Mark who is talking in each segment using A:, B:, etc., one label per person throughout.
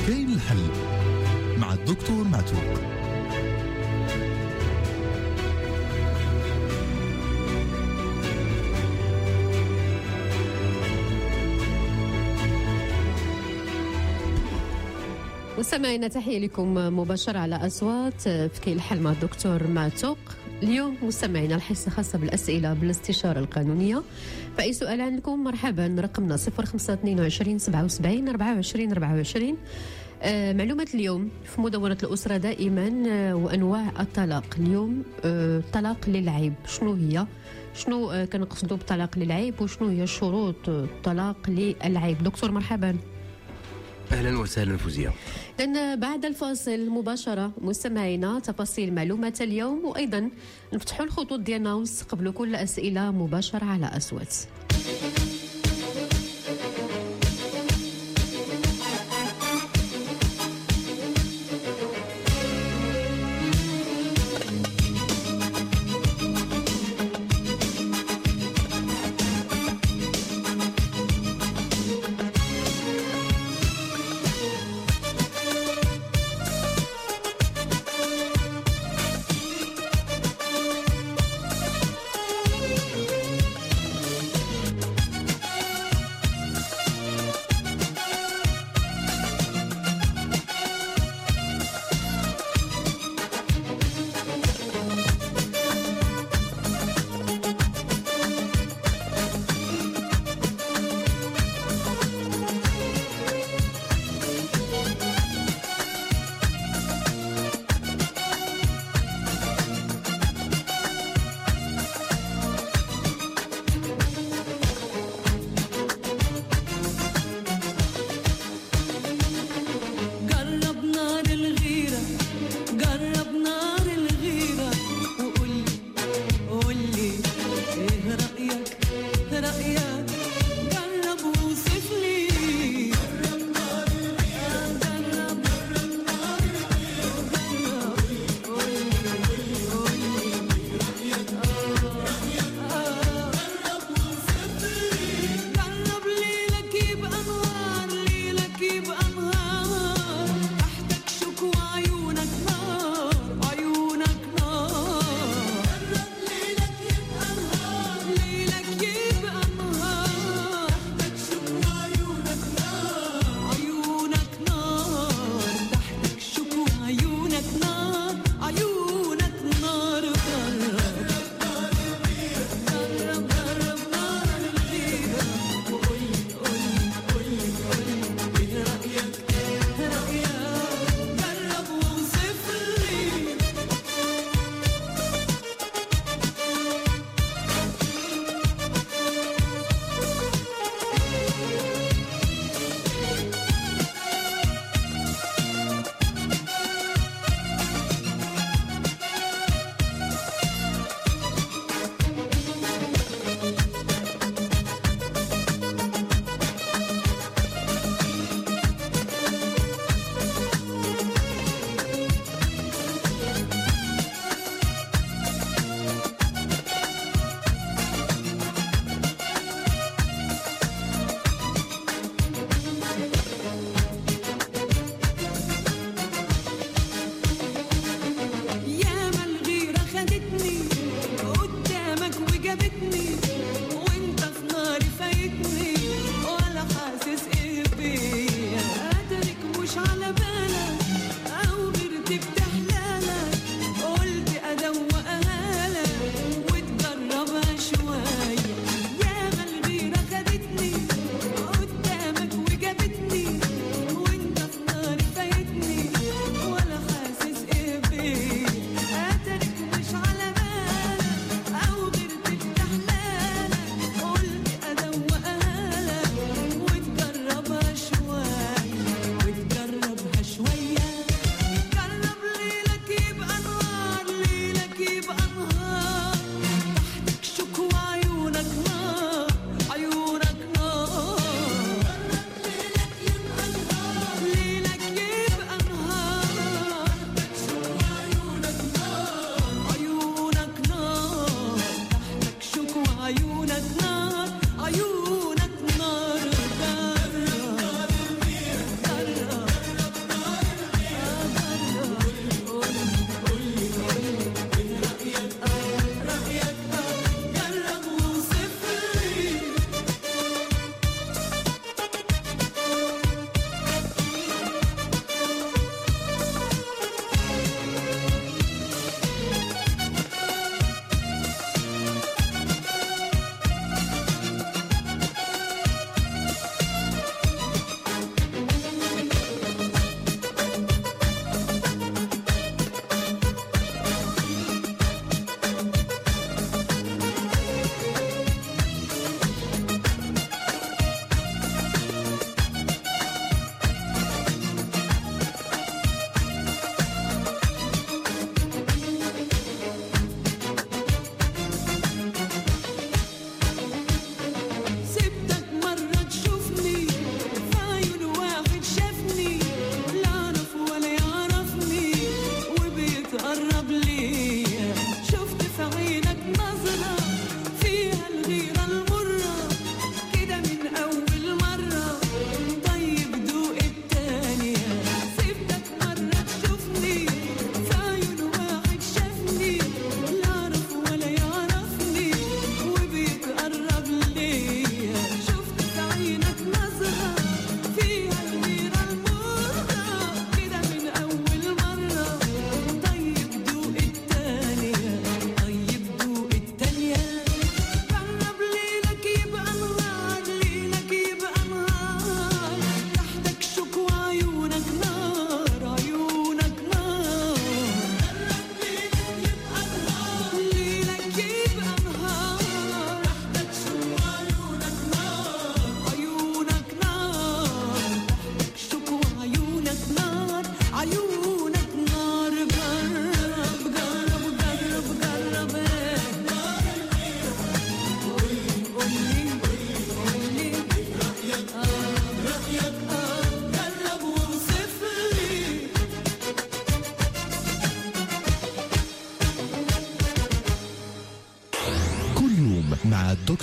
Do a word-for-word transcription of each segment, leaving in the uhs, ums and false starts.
A: كاين الحل مع الدكتور معتوق.
B: مستمعينا تحية لكم مباشرة على أصوات في كاين الحل مع الدكتور معتوق. اليوم مستمعينا الحصة خاصة بالأسئلة بالاستشارة القانونية، فأي سؤال عندكم مرحبا، رقمنا صفر خمسة اثنين وعشرين سبعة وسبعين أربعة وعشرين أربعة وعشرين. آه معلومات اليوم في مدونة الأسرة دائما آه وأنواع الطلاق. اليوم آه طلاق للعيب، شنو هي؟ شنو آه كنقصدوا بطلاق للعيب وشنو هي شروط الطلاق للعيب؟ دكتور مرحبا.
C: أهلا وسهلا فوزية.
B: لأن بعد الفاصل مباشرة مستمعينا تفاصيل معلومات اليوم، وأيضا نفتحوا الخطوط ديالنا ونستقبلوا كل أسئلة مباشرة على أصوات.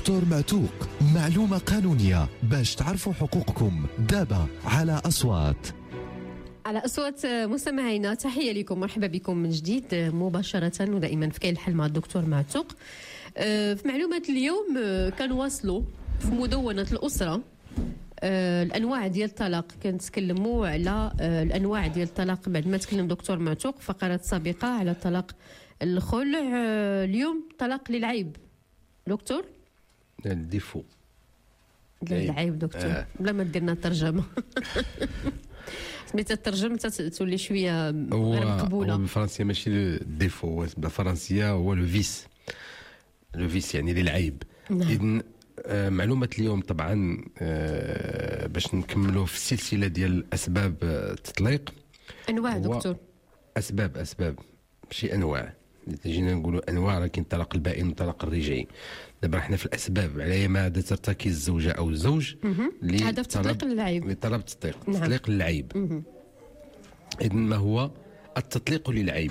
A: دكتور معتوق، معلومة قانونية باش تعرفوا حقوقكم دابا على أصوات.
B: على أصوات مستمعينا، تحية لكم، مرحبا بكم من جديد مباشرة ودائما في كاين الحل مع الدكتور معتوق. في معلومة اليوم كنواصلوا في مدونة الأسرة الأنواع ديال الطلاق. كنتكلموا على الأنواع ديال الطلاق بعد ما تكلم دكتور معتوق فقرات سابقة على الطلاق الخلع. اليوم طلاق للعيب دكتور،
C: الديفو
B: للعيب دكتور آه. بلا ما ديرنا الترجمة سميتها الترجمة تولي شوية غير مقبولة.
C: هو بالفرنسية ماشي الديفو، بالفرنسية هو لو فيس، لو فيس يعني للعيب. نعم. إذن آه معلومة اليوم طبعا آه باش نكملوا في السلسلة ديال أسباب التطليق.
B: أنواع دكتور،
C: أسباب أسباب ماشي أنواع، جينا نقولوا أنواع، لكن الطلاق البائن والطلاق الرجعي. دابا احنا في الأسباب على ماذا ترتكز الزوجة أو الزوج
B: هذا في تطليق اللعيب،
C: لطلب التطليق.
B: نعم.
C: تطليق اللعيب. إذن ما هو التطليق للعيب؟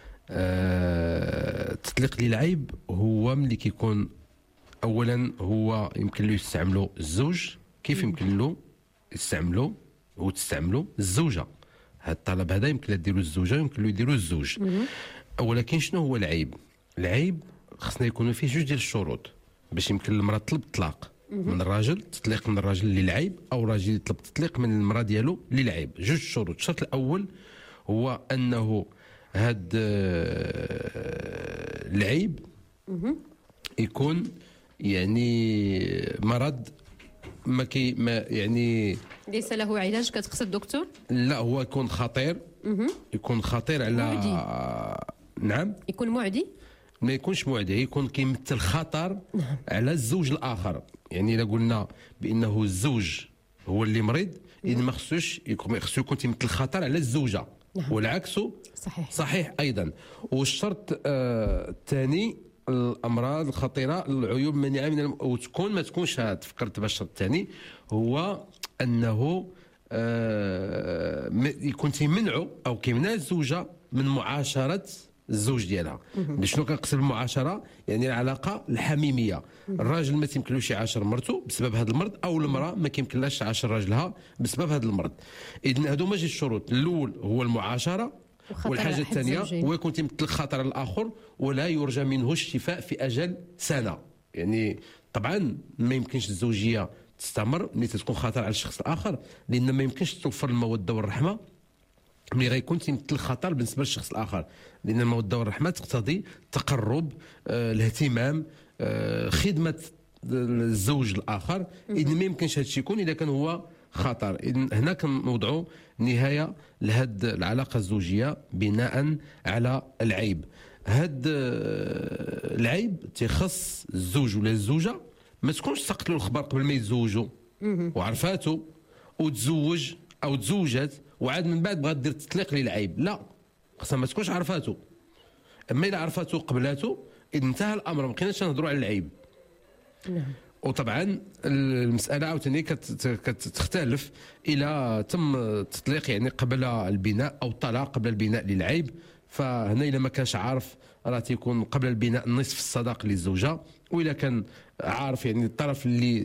C: آه التطليق للعيب هو ملي كيكون اولا هو يمكن له يستعملوا الزوج. كيف يمكن له يستعملوا وتستعملوا الزوجه؟ هذا الطلب هذا يمكن له ديروا الزوجه، يمكن له يديروا الزوج. ولكن شنو هو العيب؟ العيب خصنا يكونوا فيه جوج ديال الشروط باش يمكن المراه تطلب الطلاق من الراجل، تطليق من الراجل للعيب، او الراجل يطلب التطليق من المراه ديالو للعيب. جوج شروط. الشرط الاول هو انه هاد العيب يكون يعني مرض ما كي ما يعني
B: ليس له علاج كتقصد دكتور؟
C: لا، هو يكون خطير. يكون خطير على
B: معدي.
C: نعم،
B: يكون معدي،
C: ما يكونش معدي، يكون كيمثل خطر نعم. على الزوج الاخر. يعني الا قلنا بانه الزوج هو اللي مريض، اذا ما خصوش يكون خصو يكون تيمثل خطر على الزوجه. نعم. والعكس
B: صحيح
C: صحيح ايضا. والشرط الثاني آه الامراض الخطيره، العيوب المانعه من الم... وتكون ما تكونش. هذا فكرت باش الشرط الثاني هو انه آه يكون تيمنعوا او كيمنع الزوجه من معاشره الزوج ديالها. شنو كنقصد بالمعاشره؟ يعني العلاقه الحميميه. الراجل ما تيمكنلوش يعاشر مرته بسبب هذا المرض، او المراه ما كيمكنلاش تعاشر راجلها بسبب هذا المرض. اذن هذو ماجي الشروط. الاول هو المعاشره، والحاجه الثانيه هو يكون تيمثل خطر الاخر ولا يرجى منه الشفاء في اجل سنه. يعني طبعا ما يمكنش الزوجيه تستمر ملي تكون خطر على الشخص الاخر، لان ما يمكنش توفر الموده والرحمه ملي غيكون تيمثل خطر بالنسبه للشخص الاخر، لان الموده والرحمه تقتضي تقرب، آه، الاهتمام، آه، خدمه الزوج الاخر. اذا ما يمكنش هذا الشيء يكون اذا كان هو خطر. اذا هنا كنوضعوا نهايه لهذه العلاقه الزوجيه بناء على العيب. هذا العيب تيخص الزوج ولا الزوجه ما تكونش سقط له الخبر قبل ما يتزوجوا وعرفاته وتزوج او تزوجت وعاد من بعد بغات دير تطليق للعيب. لا، خاصها ما تكونش عرفاته. اما الا عرفاته قبلاته اذا انتهى الامر، ما بقيناش نهضروا على العيب. نعم. وطبعا المساله عاوتاني كتختلف الى تم التطليق يعني قبل البناء او الطلاق قبل البناء للعيب. فهنا الا ما كانش عارف راه تيكون قبل البناء نصف الصداق للزوجه، واذا كان عارف يعني الطرف اللي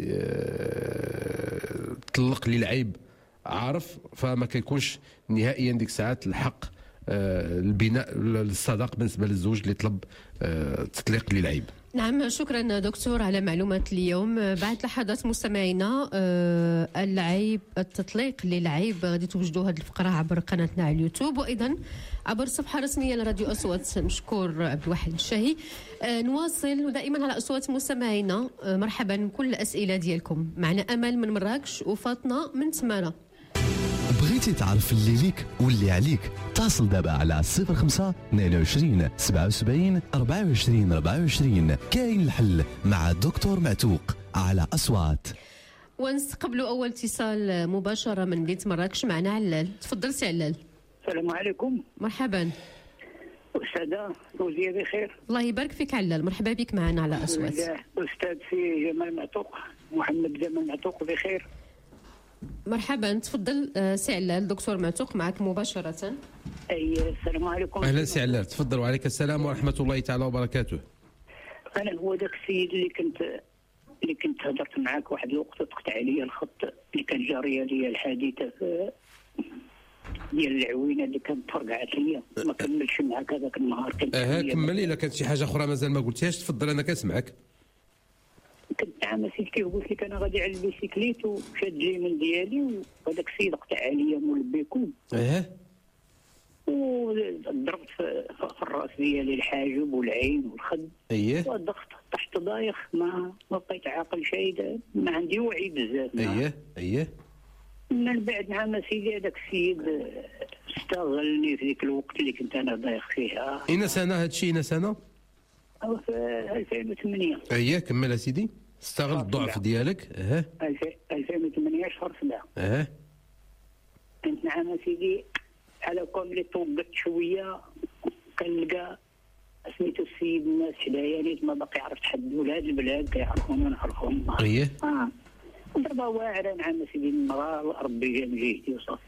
C: طلق للعيب عارف فما كيكونش نهائيا ديك الساعات الحق البناء الصداق بالنسبه للزوج اللي طلب تطليق للعيب.
B: نعم، شكرا دكتور على معلومات اليوم. بعد لحظات مستمعينا العيب، التطليق للعيب، غادي توجدوا هذه الفقره عبر قناتنا على اليوتيوب وايضا عبر الصفحه الرسميه لراديو اصوات. مشكور عبد الواحد الشهي. نواصل دائما على اصوات مستمعينا. مرحبا بكل الاسئله ديالكم. معنا امل من مراكش وفاطمه من تماره.
A: بغيتي تعرف اللي ليك واللي عليك؟ اتصل دابا على صفر خمسة اثنين وعشرين سبعة وسبعين أربعة وعشرين أربعة وعشرين. كاين الحل مع الدكتور معتوق على أصوات.
B: ونستقبلوا أول اتصال مباشرة من مدينة مراكش. معنا علال. تفضل سي علال.
D: السلام عليكم.
B: مرحبا.
D: أستاذة فوزية بخير. الله
B: يبارك فيك علال، مرحبا بك معنا على أصوات.
D: أستاذ في جمال معتوق، محمد جمال معتوق بخير.
B: مرحبا، تفضل سي علال. دكتور معتوق معك مباشرة.
D: أي السلام عليكم.
C: أهلا سي علال، تفضل. وعليك السلام ورحمة الله تعالى وبركاته.
D: أنا هو ذاك السيد اللي كنت اللي كنت هضرت معاك واحد الوقت تقطع عليا الخط اللي كان جاريه لي الحادثه في ديال العوينه اللي كانت ترقعت ليا، ما كملش معاك هذاك النهار. كنت
C: اه كملي. الا كانت شي حاجه اخرى مازال ما قلتيهاش تفضل، انا كنسمعك.
D: كنت مع مسيد كيف قلت لك انا غادي على البيسيكليت وشاد اليمين ديالي وهذاك السيد قطع عليا مول البيكون
C: اه
D: وضربت في, في الراس ديالي الحاجب والعين والخد.
C: اييه
D: وضغط طحت دايخ، ما ما بقيت عاقل شيء، ما عندي وعي بزاف.
C: اييه اييه
D: من بعد مع سيدي هذاك السيد استغلني في ذيك الوقت اللي كنت انا دايخ فيها.
C: اين سنه هذا الشيء؟ اين سنه؟
D: في ألفين وثمانية.
C: اييه كمل سيدي. استغل الضعف ديالك. اه
D: ألفين وثمانية شهر سبعة.
C: اه
D: كنت مع سيدي على كون اللي توقفت شويه كنلقى سميتو السيد الناس حدايا نيت ما باقي عرفت حد ولاد البلاد كيعرفوني ونعرفهم.
C: اييه
D: اه ضربه واعره مع سيدي المراه ربي جا من جهتي وصافي.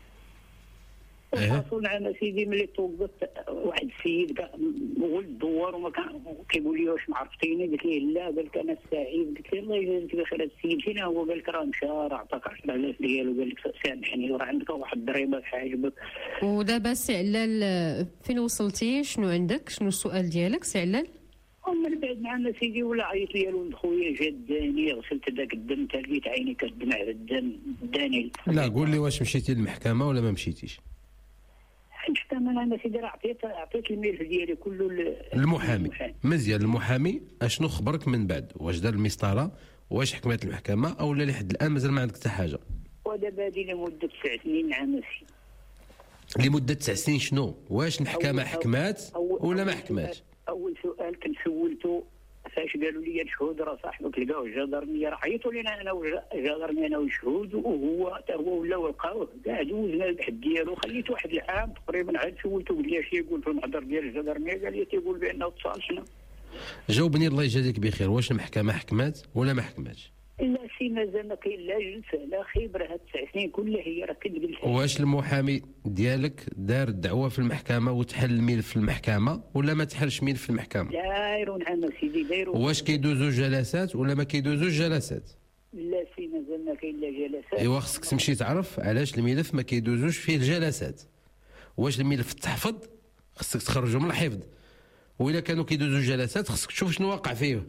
D: وصلنا على سيدي ملي توقفت واحد السيد ولد دوار وما كان كيقول لي واش ما عرفتيني؟ قلت ليه لا. قال لك انا السعيد. قلت له الله يجازيك بخير. هذا السيد فين هو؟ قال لك راه مشى راه عطاك عشرة آلاف ديالو وقال لك سامحني وراه عندك واحد الضريبه في حاجبك.
B: ودابا سي علال فين وصلتي؟ شنو عندك؟ شنو السؤال ديالك سي علال؟
D: ومن بعد معنا سيدي ولا عيط لي ولد خويا جا داني غسلت ذاك الدم تلقيت عيني كتدمع بالدم داني.
C: لا قول لي واش مشيتي للمحكمه ولا ما مشيتيش؟
D: حتى انا سيدي راه عطيت عطيت الملف ديالي كله
C: للمحامي. مزيان. المحامي اشنو خبرك من بعد؟ واش دار المسطره؟ واش حكمت المحكمه او لا لحد الان مازال ما عندك حتى حاجه؟
D: ودابا هذه لمده تسع سنين مع نفسي.
C: لمده تسع سنين شنو؟ واش المحكمه حكمات ولا ما حكماتش؟
D: اول سؤال كنت سولته فاش قالوا لي الشهود راه صاحبك لقاوه الجدرميه، راه عيطوا لنا انا والجدرميه انا والشهود وهو حتى هو ولا لقاوه كاع دوزنا البحث ديالو. خليت واحد العام تقريبا عاد سولته قلت لي اش يقول في المحضر ديال الجدرميه؟ قال لي تيقول بانه تصالحنا.
C: جاوبني الله يجازيك بخير، واش المحكمه حكمات ولا ما حكماتش؟
D: لا سي مازال ما كاين لا جلسه لا خبره. هاد التسع سنين كلها هي راه كنت قلت.
C: واش المحامي ديالك دار الدعوه في المحكمه وتحل الملف في المحكمه ولا ما تحلش ملف في المحكمه؟
D: دايرون عنا سيدي دايرون.
C: واش كيدوزو جلسات ولا ما كيدوزوش جلسات؟
D: لا سي مازال ما كاين لا جلسات.
C: ايوا خصك تمشي تعرف علاش الملف ما كيدوزوش فيه الجلسات. واش الملف تحفظ خصك تخرجه من الحفظ، واذا كانوا كيدوزو جلسات خصك تشوف شنو واقع فيه.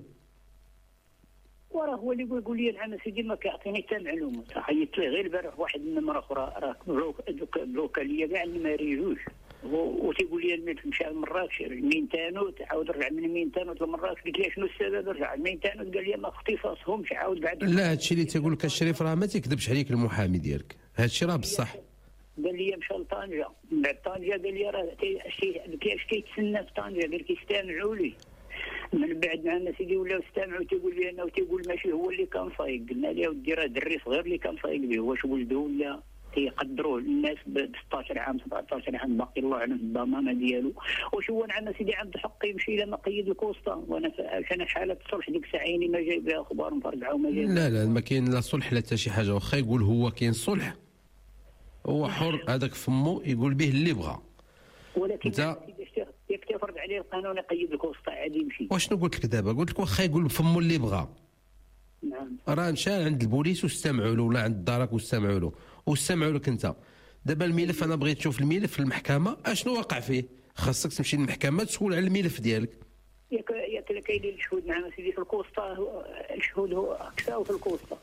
D: وراه هو اللي يقول لي العام سيدي ما كيعطيني حتى معلومه. عيطت ليه غير البارح واحد النمره اخرى راه دوك بلوكا ليا كاع ما يريجوش وتيقول لي الملف مشى لمراكش مين تانوت عاود رجع من مين تانوت لمراكش. قلت له شنو السبب رجع مين تانوت؟ قال لي ما اختصاصهمش عاود بعد.
C: لا هادشي اللي تيقول لك الشريف راه ما تيكذبش عليك المحامي ديالك، هادشي راه بصح.
D: قال لي مشى لطنجه من بعد طنجه قال لي راه اش كيتسنى في طنجه؟ قال كيستمعوا لي. من بعد معنا سيدي ولاو استمعوا تيقول لي انا وتيقول ماشي هو اللي كان صايق. قلنا له ودي راه دري صغير اللي كان صايق به، واش ولده ولا تيقدروه الناس ب ستطاش عام سبعطاش عام باقي الله اعلم الضمانه ديالو. واش هو معنا سيدي عنده حق يمشي لما قيد الكوسطه وانا انا حاله الصلح ديك الساعه عيني ما جاي بها اخبار مفرقعه وما جاي.
C: لا لا ما كاين لا صلح لا حتى شي حاجه. واخا يقول هو كاين صلح هو حر هذاك فمو يقول به اللي بغى.
D: ولكن انت ياك تفرض عليه القانون يقيد الكوسطه عادي يمشي.
C: واشنو قلت لك دابا؟ قلت لك واخا يقول بفمو اللي بغى.
D: نعم
C: راه مشى عند البوليس واستمعوا له ولا عند الدرك واستمعوا له واستمعوا لك انت. دابا الملف انا بغيت نشوف الملف في المحكمه اشنو واقع فيه. خاصك تمشي للمحكمه تسول على الملف ديالك.
D: ياك ياك كاينين الشهود مع سيدي في الكوسطه. الشهود هو اكثر في الكوسطه.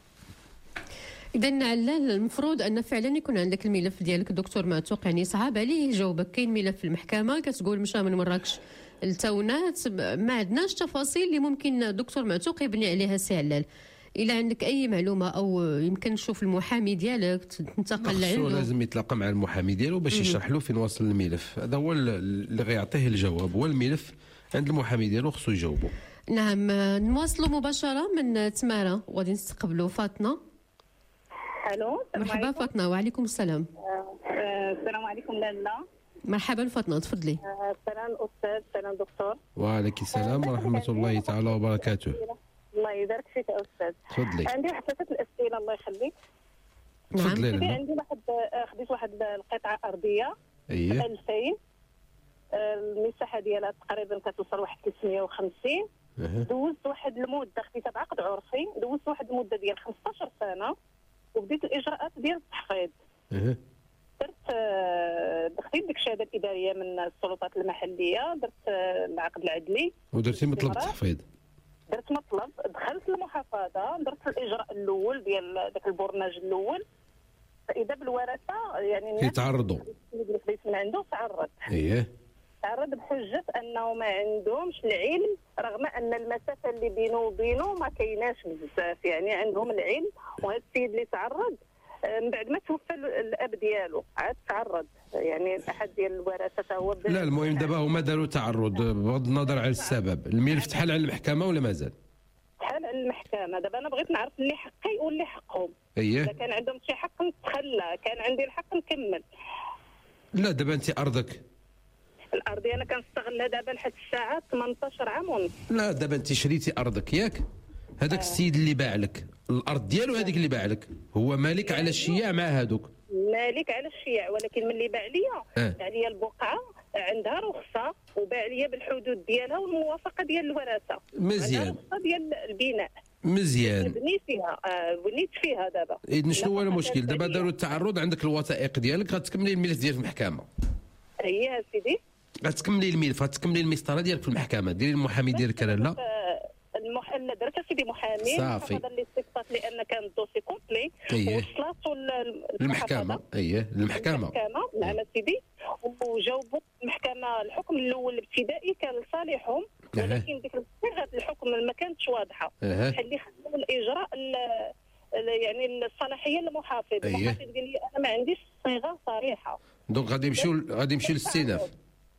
B: إذا علال المفروض أن فعلا يكون عندك الملف ديالك دكتور معتوق. يعني صعب عليه يجاوبك. كاين ملف في المحكمة كتقول مشى من مراكش لتونات، ما عندناش تفاصيل اللي ممكن دكتور معتوق يبني عليها سي علال. إلا عندك أي معلومة أو يمكن تشوف المحامي ديالك تنتقل عنده.
C: لازم يتلاقى مع المحامي ديالو باش يشرح له فين واصل الملف. هذا هو اللي غيعطيه الجواب. هو الملف عند المحامي ديالو خصو يجاوبه.
B: نعم نواصلوا مباشرة من تمارة وغادي نستقبلوا فاطمة.
E: الو
B: مرحبا فاطمه. وعليكم السلام.
E: آه، السلام عليكم لالا.
B: مرحبا فاطمه تفضلي.
E: آه، سلام استاذ. سلام دكتور.
C: وعليكم السلام ورحمه الله تعالى وبركاته.
E: الله يبارك فيك يا استاذ.
C: تفضلي.
E: عندي واحد ثلاثه الاسئله الله يخليك.
C: تفضلي.
E: نعم. عندي واحد خديت واحد القطعه ارضيه
C: اييه
E: ألفين. المساحه ديالها تقريبا كتوصل واحد ثلاثمية وخمسين. دوزت واحد المده، خديت بعقد عرفي، دوزت واحد المده ديال خمسطاش سنه وبديت الاجراءات ديال التحفيظ.
C: اها
E: درت آه، خديت ديك الشهاده الاداريه من السلطات المحليه، درت آه، العقد العدلي
C: ودرتي مطلب التحفيظ.
E: درت مطلب، دخلت المحافظه، درت الاجراء الاول ديال داك البرنامج الاول، فاذا بالورثه يعني الناس
C: كيتعرضوا
E: اللي خديت من عنده تعرض
C: اييه
E: تعرض بحجه انه ما عندهمش العلم، رغم ان المسافه اللي بينه وبينه ما كايناش بزاف، يعني عندهم العلم. وهذا السيد اللي تعرض آه، من بعد ما توفى الاب ديالو عاد تعرض، يعني احد ديال الورثه هو بدا.
C: لا المهم دابا هما داروا تعرض بغض النظر على السبب. الملف تحال على المحكمه ولا مازال؟
E: تحال على المحكمه. دابا انا بغيت نعرف اللي حقي واللي حقهم.
C: اييه
E: اذا كان عندهم شي حق نتخلى، كان عندي الحق نكمل.
C: لا دابا انت ارضك.
E: الارضيه انا كنستغلها دابا لحد الساعه ثمنطاش عام ونص.
C: لا دابا انت شريتي ارضك ياك؟ هذاك السيد اللي باع لك الارض ديالو، هذيك اللي باع لك هو مالك على الشياع مع هذوك.
E: مالك على الشياع، ولكن ملي باع ليا
C: آه.
E: باع ليا البقعه عندها رخصه، وباع ليا بالحدود ديالها والموافقه ديال الوراثه.
C: مزيان.
E: عندها رخصه ديال البناء.
C: مزيان.
E: بنيت فيها آه بنيت فيها دابا.
C: اذن شنو هو
E: لا
C: المشكل؟ دابا
E: فقط
C: داروا التعرض، عندك الوثائق ديالك، غتكملي الملف ديال المحكمه.
E: هي سيدي
C: غتكملي الملف، غتكملي المسطره ديالك في المحكمه، ديري المحامي ديالك لا
E: المحل درت سيدي محامي
C: صافي.
E: هذا اللي استفسرت لان كان الدوسي كومبلي
C: أيه.
E: وصلاتو
C: المحكمه. اييه المحكمه.
E: المحكمه نعم سيدي، وجاوبوا المحكمه الحكم الاول الابتدائي كان لصالحهم،
C: أه.
E: ولكن ديك صيغه الحكم ما كانتش واضحه.
C: أه.
E: اللي خدموا الاجراء ال- ال- يعني الصلاحيه للمحافظ.
C: أيه.
E: المحافظ قال لي انا ما عنديش صيغه صريحه.
C: دونك غادي يمشيو غادي يمشيو للاستئناف.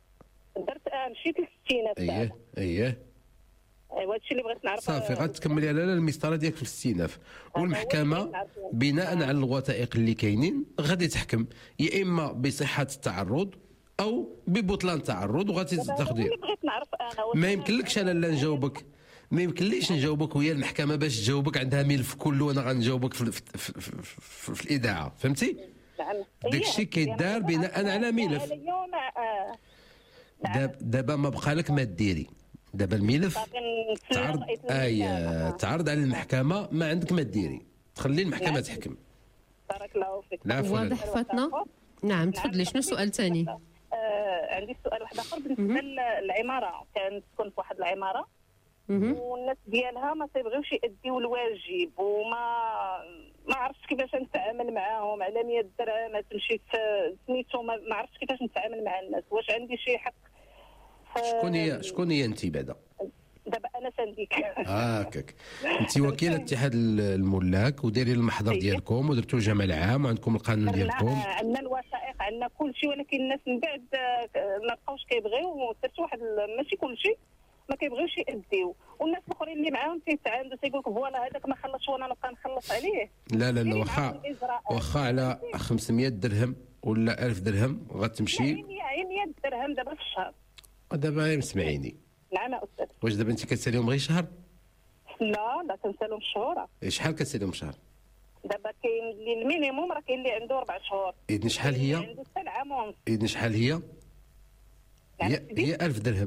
E: درت آه مشيت للاستئناف.
C: اييه اييه
E: ايوا هادشي اللي بغيت نعرف.
C: صافي غتكملي على المسطره ديالك في الاستئناف، والمحكمه بناء على الوثائق اللي كاينين غادي تحكم يا اما بصحه التعرض او ببطلان التعرض، وغادي تاخذي.
E: اللي بغيت نعرف انا
C: ما يمكنلكش انا لا نجاوبك، ما يمكنليش نجاوبك ويا المحكمه باش تجاوبك عندها ملف كله وانا غنجاوبك في, في, في, في, في, في الاذاعه، فهمتي؟
E: نعم.
C: داك الشيء كيدار بناء على ملف. دابا دابا ما بقى لك ما ديري، دابا الملف تعرض اي تعرض على المحكمه، ما عندك ما ديري، تخلي المحكمه تحكم.
E: بارك الله فيك.
C: لا
B: واضح فاطمه. نعم تفضلي، شنو السؤال الثاني؟
E: آه عندي سؤال واحد اخر بالنسبه للعماره. كانت تكون في واحد العماره والناس ديالها ما تيبغيوش يأديو الواجب، وما ما عرفتش كيفاش نتعامل معاهم. على مية درهم تمشي سميتو، ما عرفتش كيفاش نتعامل مع الناس. واش عندي شي حق؟
C: شكون هي شكون هي انت بعدا؟
E: دابا انا سنديك.
C: هاكاك انت وكيله اتحاد الملاك، ودايرين المحضر ديالكم ودرتوا الجمع العام وعندكم القانون ديالكم.
E: عندنا الوثائق عندنا كل شيء، ولكن الناس من بعد ما بقاوش كيبغيو. درت واحد ماشي كل شيء ما كيبغيوش يأديو، والناس الاخرين اللي معاهم تيتعاندوا تيقول لك فوالا هذاك ما خلصش وانا نبقى نخلص عليه.
C: لا لا لا واخا واخا على خمسمية درهم ولا ألف درهم غتمشي.
E: هي مية درهم دابا في الشهر.
C: دابا اسمعيني.
E: نعم استاذ.
C: واش دابا انت كتساليهم غير شهر؟
E: لا لا كنسالهم شهور.
C: شحال كتساليهم شهر؟
E: دابا كاين اللي المينيموم راه كاين اللي عنده اربع شهور.
C: اذن شحال هي؟
E: عنده حتى العام ونص.
C: اذن شحال هي؟ هي هي ألف درهم.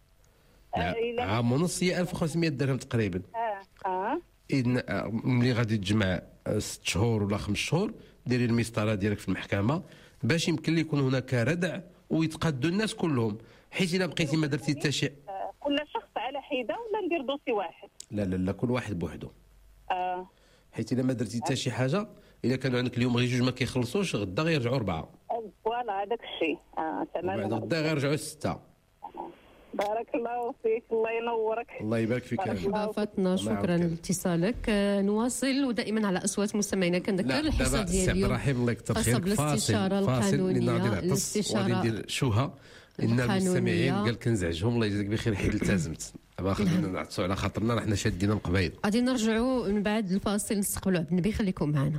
E: آه
C: عام ونص هي ألف وخمسمية درهم تقريبا.
E: اه اه
C: اذن ملي غادي تجمع ست شهور ولا خمس شهور ديري المسطره ديالك في المحكمه باش يمكن لي يكون هناك ردع ويتقادوا الناس كلهم، حيت الا بقيتي ما درتي حتى شيء.
E: آه كل شخص على حده ولا ندير دوسي واحد؟
C: لا لا لا كل واحد بوحده.
E: اه
C: حيت الا ما درتي حتى شي حاجه، الا كانوا عندك اليوم غير جوج ما كيخلصوش، غدا غيرجعوا اربعه.
E: فوالا هذاك الشيء. اه تمام.
C: وبعد غدا غيرجعوا سته.
E: بارك الله فيك، الله ينورك.
C: الله يبارك فيك.
B: مرحبا فاطمه، شكرا لاتصالك. نواصل ودائما على اصوات مستمعينا. كنذكر الحصه ديال اليوم
C: ابراهيم الله يكثر
B: خاصه
C: خيرك.
B: بالاستشاره القانونيه.
C: الاستشاره ندير شوها ان المستمعين قال كنزعجهم. الله يجزيك بخير حيت التزمت. ابا خلينا نعطسوا على خاطرنا، حنا شادين من قبيل.
B: غادي نرجعوا من بعد الفاصل نستقبلوا عبد النبي. خليكم معنا.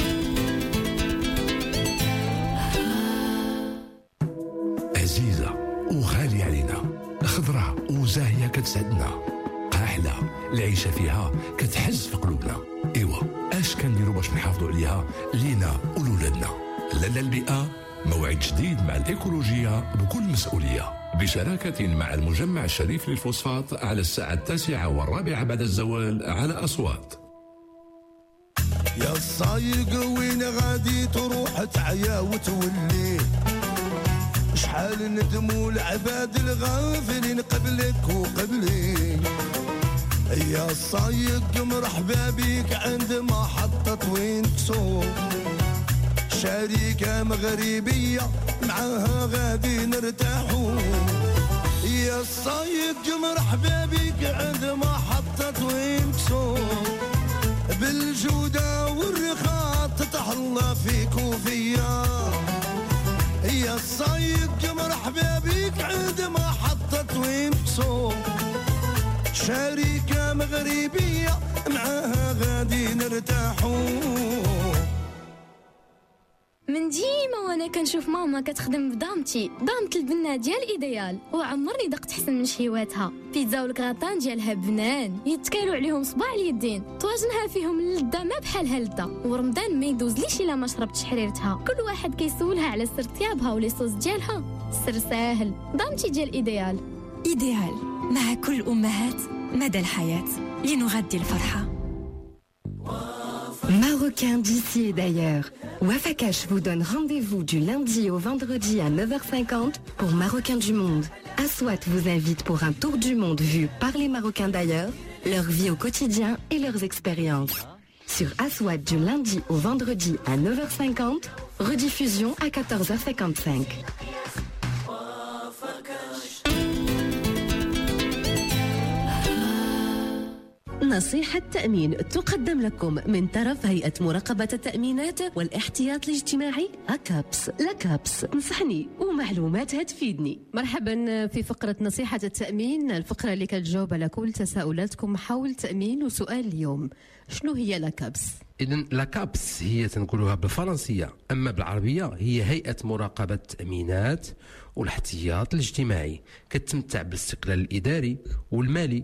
F: عزيزه وغاليه علينا، خضراء وزاهيه كتسعدنا، قاحله العيشه فيها كتحز في قلوبنا. ايوا اش كنديروا باش نحافظوا عليها لينا ولولادنا؟ لالا البيئه موعد جديد مع الايكولوجيه بكل مسؤوليه بشراكة مع المجمع الشريف للفوسفات على الساعة التاسعة والرابعة بعد الزوال على أصوات.
G: يا الصايق وين غادي تروح تعيا وتولي، شحال ندموا العباد الغافلين قبلك وقبلي. يا الصايق مرحبا بيك عند محطة وين تسوق، شركة مغربية معاها غادي نرتاحوا. يا الصايق مرحبا بيك عند محطة وين تسوق، بالجودة والرخاء تتهلا فيك وفيا. يا الصايق مرحبا بيك عند محطة وين تسوق، شركة مغربية معاها غادي نرتاحوا.
H: من ديما وانا كنشوف ماما كتخدم في دامتي، دامت البنه ديال ايديال، وعمرني دقت حسن من شهيواتها. بيتزا والكراتان ديالها بنان يتكالوا عليهم صباع اليدين، طواجنها فيهم اللذه ما بحالها لذه، ورمضان ما يدوزليش الا ما شربتش حريرتها. كل واحد كيسولها على سر طيابها ولي صوص ديالها، السر ساهل، دامتي ديال ايديال.
I: ايديال مع كل امهات مدى الحياه لنغذي الفرحه.
J: Marocain d'ici et d'ailleurs. Wafakash vous donne rendez-vous du lundi au vendredi à neuf heures cinquante pour Marocains du monde. Aswat vous invite pour un tour du monde vu par les Marocains d'ailleurs, leur vie au quotidien et leurs expériences. Sur Aswat du lundi au vendredi à neuf heures cinquante, rediffusion à quatorze heures cinquante-cinq.
K: نصيحة تأمين تقدم لكم من طرف هيئة مراقبة التأمينات والاحتياط الاجتماعي أكابس. لكابس نصحني ومعلوماتها تفيدني.
B: مرحبا في فقرة نصيحة التأمين، الفقرة اللي كتجاوب على كل تساؤلاتكم حول التأمين. وسؤال اليوم، شنو هي لاكابس؟
C: إذن لاكابس هي تنقولوها بالفرنسية، أما بالعربية هي هيئة مراقبة التأمينات والاحتياط الاجتماعي، كتمتع بالاستقلال الإداري والمالي،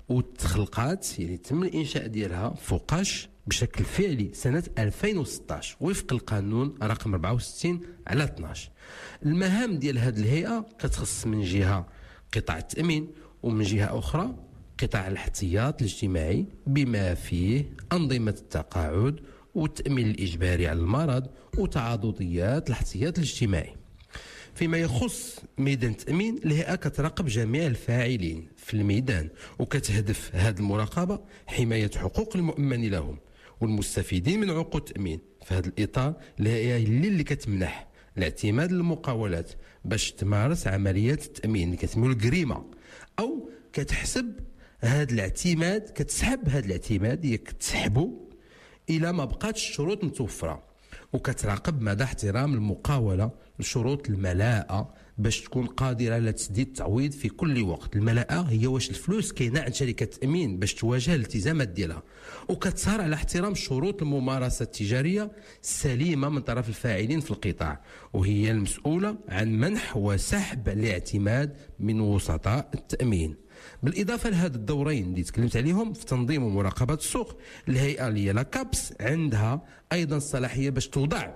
C: وتخلقات يعني تم الانشاء ديالها فوقاش بشكل فعلي سنه ألفين وستطاش وفق القانون رقم أربعة وستين على اثناش. المهام ديال هذه الهيئه كتخص من جهه قطاع التامين، ومن جهه اخرى قطاع الاحتياط الاجتماعي بما فيه انظمه التقاعد والتامين الاجباري على المرض وتعاضديات الاحتياط الاجتماعي. فيما يخص ميدان التأمين، الهيئة كتراقب جميع الفاعلين في الميدان، وكتهدف هذه المراقبة حماية حقوق المؤمن لهم والمستفيدين من عقود التأمين. في هذا الإطار الهيئة هي اللي كتمنح الاعتماد للمقاولات باش تمارس عمليات التأمين اللي كتسميو الجريمة، أو كتحسب هذا الاعتماد، كتسحب هذا الاعتماد، هي كتسحبه إلى ما بقاتش الشروط متوفرة، وكتراقب مدى احترام المقاولة لشروط الملاءة باش تكون قادرة على تسديد التعويض في كل وقت. الملاءة هي واش الفلوس كاينة عند شركة التأمين باش تواجه الالتزامات ديالها، وكتسهر على احترام شروط الممارسة التجارية السليمة من طرف الفاعلين في القطاع، وهي المسؤولة عن منح وسحب الاعتماد من وسطاء التأمين. بالإضافة لهذا الدورين اللي تكلمت عليهم في تنظيم ومراقبة السوق، الهيئة اللي هي لاكابس عندها أيضا الصلاحية باش توضع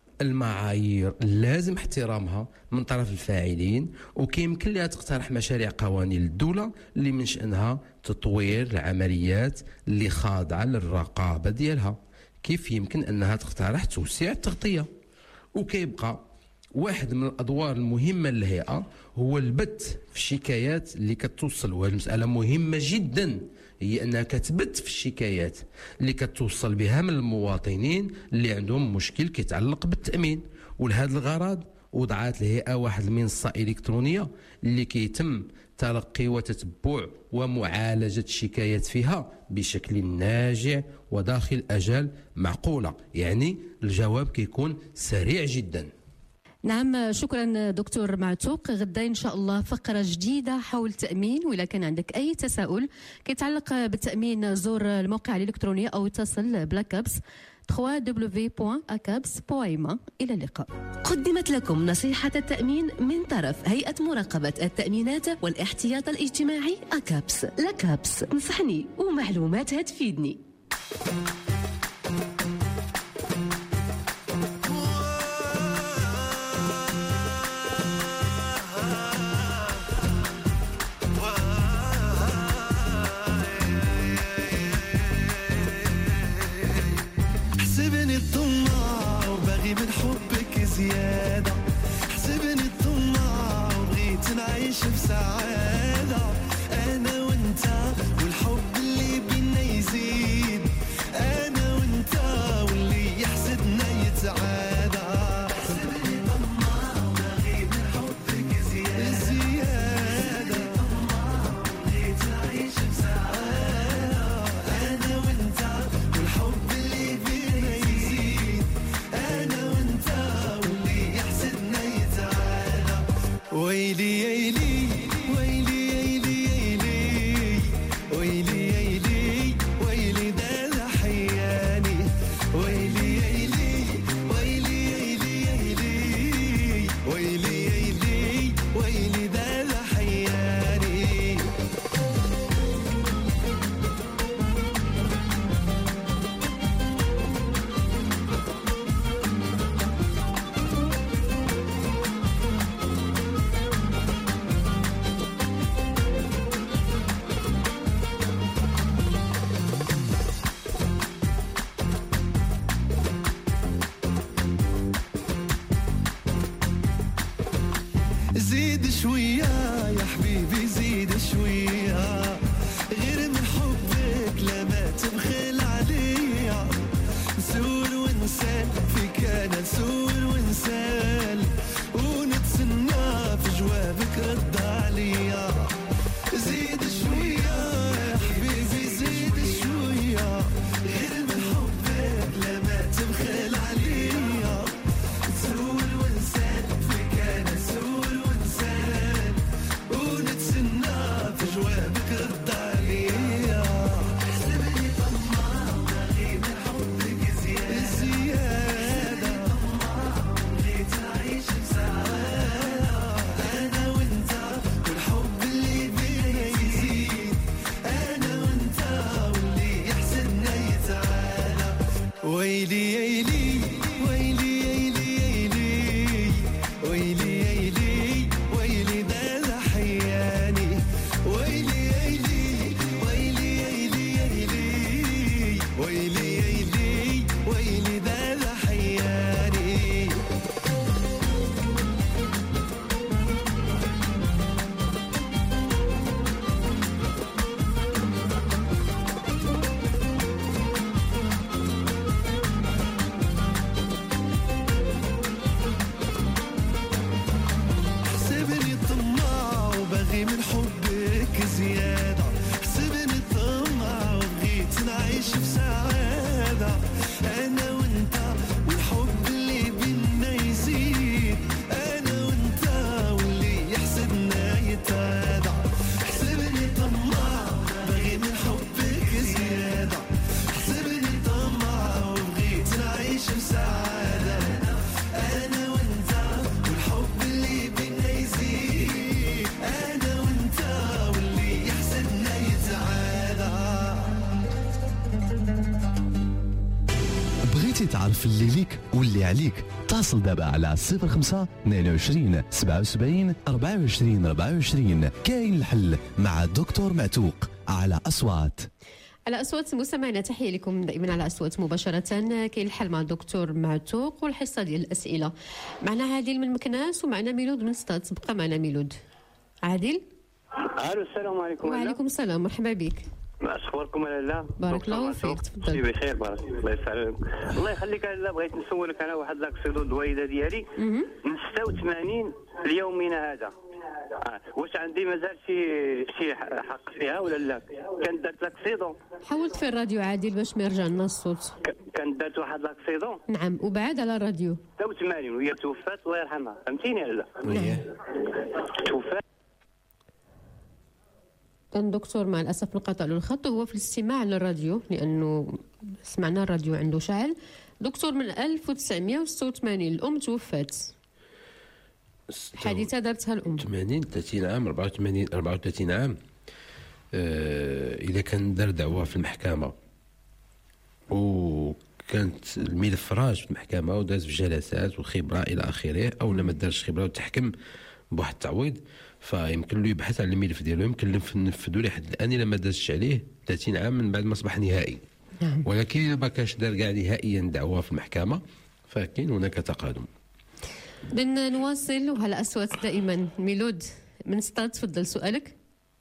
C: المعايير اللازم احترامها من طرف الفاعلين، وكيمكن لها تقترح مشاريع قوانين للدولة اللي من شأنها تطوير العمليات اللي خاضعة للرقابة ديالها. كيف يمكن أنها تقترح توسيع التغطية. وكيبقى واحد من الأدوار المهمة للهيئة هو البث في الشكايات اللي كتوصل، وهذه المسألة مهمة جدا، هي أنها كتبث في الشكايات اللي كتوصل بها من المواطنين اللي عندهم مشكل كيتعلق بالتأمين. ولهذا الغرض وضعت الهيئة واحد المنصة إلكترونية اللي كيتم تلقي وتتبع ومعالجة الشكايات فيها بشكل ناجع وداخل أجال معقولة، يعني الجواب كيكون سريع جدا.
B: نعم، شكرا دكتور معتوق. غدا إن شاء الله فقرة جديدة حول التأمين، وإذا كان عندك أي تساؤل كيتعلق بالتأمين زور الموقع الإلكتروني أو اتصل بلاكابس دبليو دبليو دبليو دوت أكابس دوت إم إيه. إلى اللقاء.
K: قدمت لكم نصيحة التأمين من طرف هيئة مراقبة التأمينات والاحتياط الاجتماعي أكابس. لكابس نصحني ومعلوماتها تفيدني.
G: زيادة حسبني الطماع وبغيت نعيش في سعادة أنا وأنت والحب اللي بينا يزيد أنا وأنت واللي يحسدنا يتعادى حسبني طماع وبغي من حبك زيادة زيادة طماع وبغيت نعيش في سعادة أنا وأنت والحب اللي بينا يزيد أنا وأنت واللي يحسدنا يتعادى ويلي يلي ويلي يلي يلي ويلي يلي ويلي دالا حياني ويلي يلي ويلي يلي يلي ويلي يلي ويلي دالا حياني زيد شوية يا حبيبي زيد شوية غير من حبك لا ما تبخل عليا نسول ونسال فيك أنا نسول ونسال ونتسنى في جوابك رد عليا زيد شوية يا حبيبي زيد شوية غير من حبك لا ما تبخل عليا نسول ونسال فيك أنا نسول ونسال ونتسنى في جوابك رد عليا حسبني طماع وبغي من حبك زيادة زيادة طماع بغيت نعيش في سعادة أنا وأنت والحب اللي بينا يزيد أنا وأنت واللي يحسدنا يتعالى ويلي يلي ويلي يلي يلي ويلي يلي ويلي دالا حياني ويلي يلي ويلي يلي يلي ويلي يلي ويلي دالا حياني حسبني طماع وبغي من حبك زيادة حسبني طماع وبغيت نعيش في سعادة أنا وأنت والحب اللي بينا يزيد أنا وأنت واللي يحسدنا يتعادى حسبني طماع بغي من حبك زيادة حسبني طماع وبغيت نعيش في سعادة أنا وأنت والحب اللي بينا يزيد أنا وأنت واللي يحسدنا يتعادى
A: بغيتي تعرف اللي ليك واللي عليك اتصل دابا على صفر خمسة اثنين وعشرين سبعة وسبعين أربعة وعشرين أربعة وعشرين كاين الحل مع الدكتور معتوق على أصوات.
B: على أصوات مستمعينا تحية لكم دائما على أصوات مباشرة. كاين الحل مع الدكتور معتوق والحصة ديال الأسئلة. معنا عادل من مكناس ومعنا ميلود من سطات. تبقى معنا ميلود. عادل.
L: الو السلام عليكم.
B: وعليكم السلام مرحبا بك.
L: ما اخباركم لاله؟
B: بارك الله فيك تفضل.
L: بخير بارك الله يسعدك. الله يخليك لاله بغيت نسولك انا واحد لاكسيدون الوالده ديالي من ستة وثمانين ليومنا هذا آه. واش عندي مازال شي شي حق فيها ولا لا؟ كان دارت لاكسيدون.
B: حاولت في الراديو عادل باش ما يرجع لنا الصوت.
L: كان دارت واحد لاكسيدون.
B: نعم وبعد على الراديو.
L: ستة وثمانين وهي توفات الله يرحمها فهمتيني ولا لا؟
B: نعم.
L: توفات.
B: كان دكتور مع الأسف انقطع له الخط وهو في الاستماع للراديو لأنه سمعنا الراديو عنده شعل. دكتور من ألف وتسعمائة وستة وثمانين الأم توفات. حادثة دارتها الأم.
C: ثمانين ثلاثين عام أربعة وثمانين أربعة وثلاثين عام. آه إذا كان دار دعوة في المحكمة وكانت الملف راج في المحكمة وداز في جلسات وخبرة إلى آخره، أو لما دارش خبرة وتحكم بواحد التعويض، فيمكن له يبحث على الملف ديالو، يمكن ننفذوا لحد الآن إلا ما دازش عليه ثلاثين عام من بعد ما أصبح نهائي.
B: نعم.
C: ولكن إذا ما كانش دار كاع نهائيا دعوة في المحكمة فكاين هناك تقادم.
B: بدنا نواصل وعلى اصوات دائما. ميلود من ستاد، تفضل سؤالك.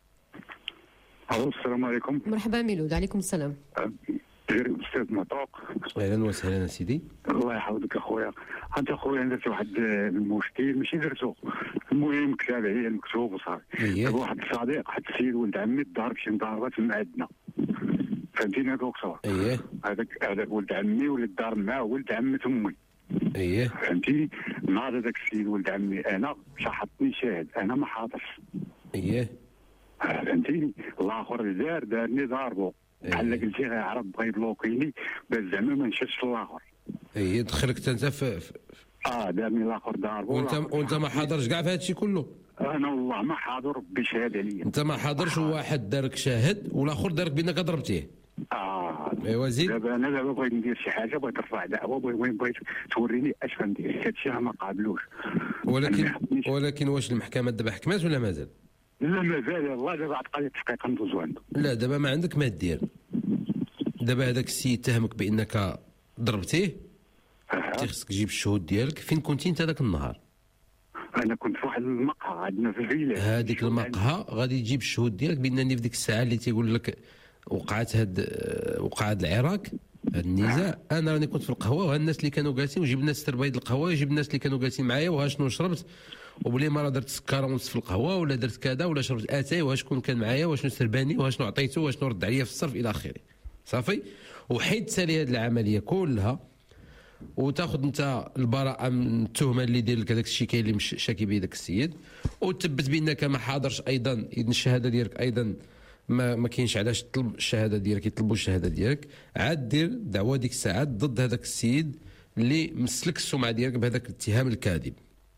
M: السلام عليكم.
B: مرحبا ميلود. عليكم السلام.
M: غير استاذ معطوق.
C: اهلا وسهلا سيدي.
M: الله يحفظك اخويا. انت اخويا درت واحد المشكل ماشي درتو، المهم كتب عليا المكتوب وصافي. واحد الصديق واحد السيد ولد عمي ضارب شي مضاربات من عندنا، فهمتيني دكتور؟
C: اييه.
M: هذاك هذاك ولد عمي ولد ضارب معاه ولد عمة امي.
C: اييه.
M: فهمتيني؟ نهار هذاك السيد ولد عمي انا شحطني شاهد، انا ما حاضرش.
C: اييه.
M: فهمتيني؟ الاخر دار دارني ضاربو. بحال قلتي غيعرف بغا يبلوكيني باش زعما ما نشدش الاخر.
C: اي دخلك انت في, في
M: اه دارني الاخر ضاربو.
C: وانت وانت ما حاضرش كاع في هذا الشيء كله؟
M: انا والله ما حاضر، ربي شهاد عليا.
C: انت ما حاضرش وواحد دارك شاهد والاخر دارك بانك ضربتيه.
M: اه
C: ايوا زيد.
M: دابا انا دابا بغيت ندير شي حاجه، بغيت نرفع دعوه، بغيت بغيت توريني اش غندير. هذا الشيء ما قابلوش.
C: ولكن ولكن واش المحكمه دابا حكمات ولا مازال؟
M: لا مازال والله. دابا عاد قضيه التحقيق ندوزو عنده.
C: لا دابا ما عندك ما دير. دابا هذاك السيد تهمك بانك ضربتيه، انت خصك تجيب الشهود ديالك. فين كنتي انت ذاك النهار؟
M: انا كنت في واحد المقهى عندنا في الفيلا.
C: هذيك المقهى غادي تجيب الشهود ديالك بانني في ديك الساعه اللي تيقول لك وقعت هاد وقع هاد العراك هاد النزاع، انا راني كنت في القهوه وهالناس اللي كانوا جالسين، وجيب الناس تربايد القهوه، يجيب الناس اللي كانوا جالسين معايا وها شنو شربت، وبلي مره درت سكاره ونص في القهوه ولا درت كذا ولا شربت اتاي، وها شكون كان معايا وشنو سرباني وها شنو عطيته وشنو رد عليا في الصرف الى اخره. صافي. وحيد تسالي هذه العمليه كلها وتاخذ انت البراءه من التهمه اللي دير لك هذاك الشيكايه اللي مش شاكي به ذاك السيد، وتثبت بانك ما حاضرش ايضا، اذن الشهاده ديالك ايضا ما ما كاينش علاش تطلب الشهاده ديالك، يطلبوا الشهاده ديالك، عاد دير دعوه ديك الساعات ضد هذاك السيد اللي مسلك السمعه ديالك بهذاك الاتهام الكاذب.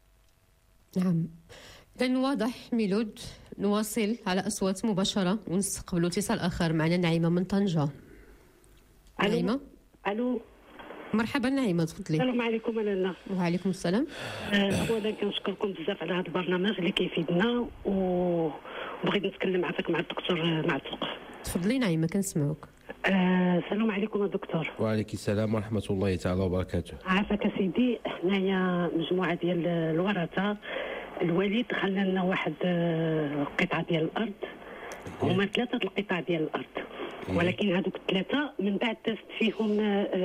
B: نعم. إذن واضح ميلود. نواصل على اصوات مباشره ونستقبلوا اتصال اخر. معنا نعيمه من طنجه. نعيمه.
N: الو.
B: مرحبا نعيمه، تفضلي.
N: السلام عليكم لاله.
B: وعليكم السلام.
N: اولا كنشكركم بزاف على هذا البرنامج اللي كيفيدنا، وبغيت نتكلم عافاك مع الدكتور معتوق.
B: تفضلي نعيمه كنسمعوك.
N: آه السلام عليكم دكتور.
C: وعليكم السلام ورحمه الله تعالى وبركاته.
N: عافاك سيدي. حنايا مجموعه ديال الورثه، الوالد خلى لنا واحد قطعه ديال الارض، هما ثلاثه القطع ديال الارض، ولكن هذوك الثلاثه من بعد دازت فيهم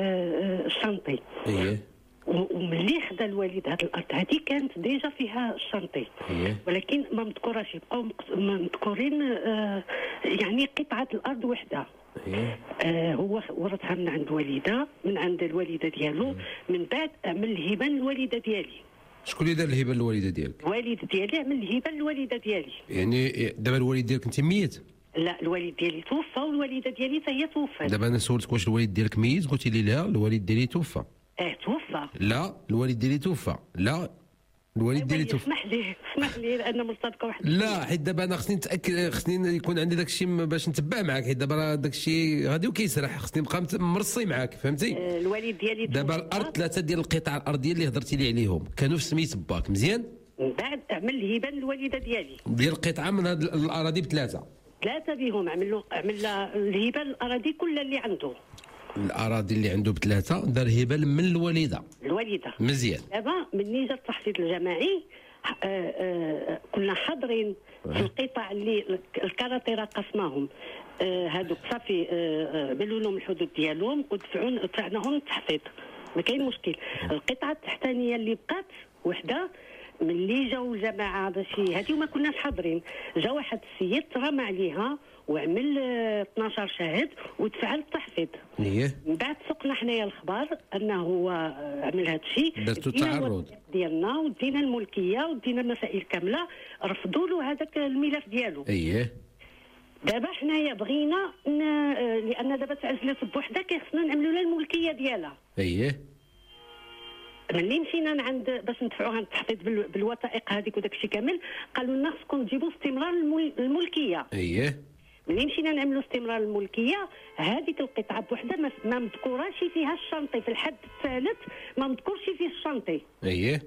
N: الشنطي.
C: اييه.
N: وملي خدا الوالد هذه الارض هذه كانت ديجا فيها الشنطي.
C: اييه.
N: ولكن ما مذكوراش، يبقاو مذكورين يعني قطعه الارض وحده.
C: اييه.
N: آه هو ورثها من عند والده، من عند الوالده ديالو، من بعد عمل الهبه للوالده ديالي.
C: شكون اللي دار الهبه للوالده ديالك؟
N: الوالد ديالي عمل الهبه للوالده ديالي.
C: يعني دابا الوالد ديالك انت ميت؟
N: لا الوالد ديالي توفى والوالده ديالي حتى هي توفات.
C: دابا انا سولتك واش الوالد ديالك ميت، قلتي لي لا الوالد ديالي توفى.
N: اه توفى.
C: لا الوالد ديالي توفى. لا الوالد ديالي توفى.
N: اسمح لي اسمح لي لان مرتبطه واحد.
C: لا حيت دابا انا خصني نتاكد، خصني يكون عندي داك الشيء باش نتبع معاك، حيت دابا داك الشيء غادي وكيسرح، خصني نبقى مرصي معاك فهمتي.
N: آه الوالد ديالي
C: دابا الارض ثلاثه ديال القطع الارضيه اللي هضرتي لي عليهم كانوا في سميت باك مزيان.
N: من بعد عمل الهبه للوالده ديالي
C: ديال القطعه من هاد الاراضي بثلاثه.
N: ثلاثه بهم عمل له عمل الهبه للاراضي كلها اللي عنده.
C: الاراضي اللي عنده بثلاثه دار هبه من الوالده.
N: الوالده
C: مزيان.
N: دابا ملي جا التحصيل الجماعي آآ آآ كنا حاضرين في القطع اللي الكراتيره قسماهم هذوك صافي عملوا لهم الحدود ديالهم ودفعوا دفعناهم التحفيظ، ما كاين مشكل. القطعه التحتانيه اللي بقات وحده ملي جاو الجماعه باش هذه وما كناش حاضرين، جا واحد السيد ترمى عليها وعمل اثناش شاهد ودفع التحفيظ.
C: اييه.
N: من بعد سقنا حنايا الخبر انه هو عمل هذا الشيء،
C: درتو تعرض
N: ديالنا ودينا الملكيه ودينا المسائل كامله، رفضوا له هذاك الملف ديالو.
C: اييه.
N: دابا حنايا بغينا لان دابا تعزلت بوحدها كيخصنا نعملوا لها الملكيه ديالها.
C: اييه.
N: ملي مشينا عند باش ندفعوها التحفيظ بالوثائق هذيك وداك الشيء كامل، قالوا لنا خصكم تجيبوا استمرار الملكيه.
C: اييه.
N: ملي مشينا نعملوا استمرار الملكيه هذيك القطعه بوحدها ما مذكوراش فيها الشنطي، في الحد الثالث ما مذكورش فيه الشنطي.
C: اييه.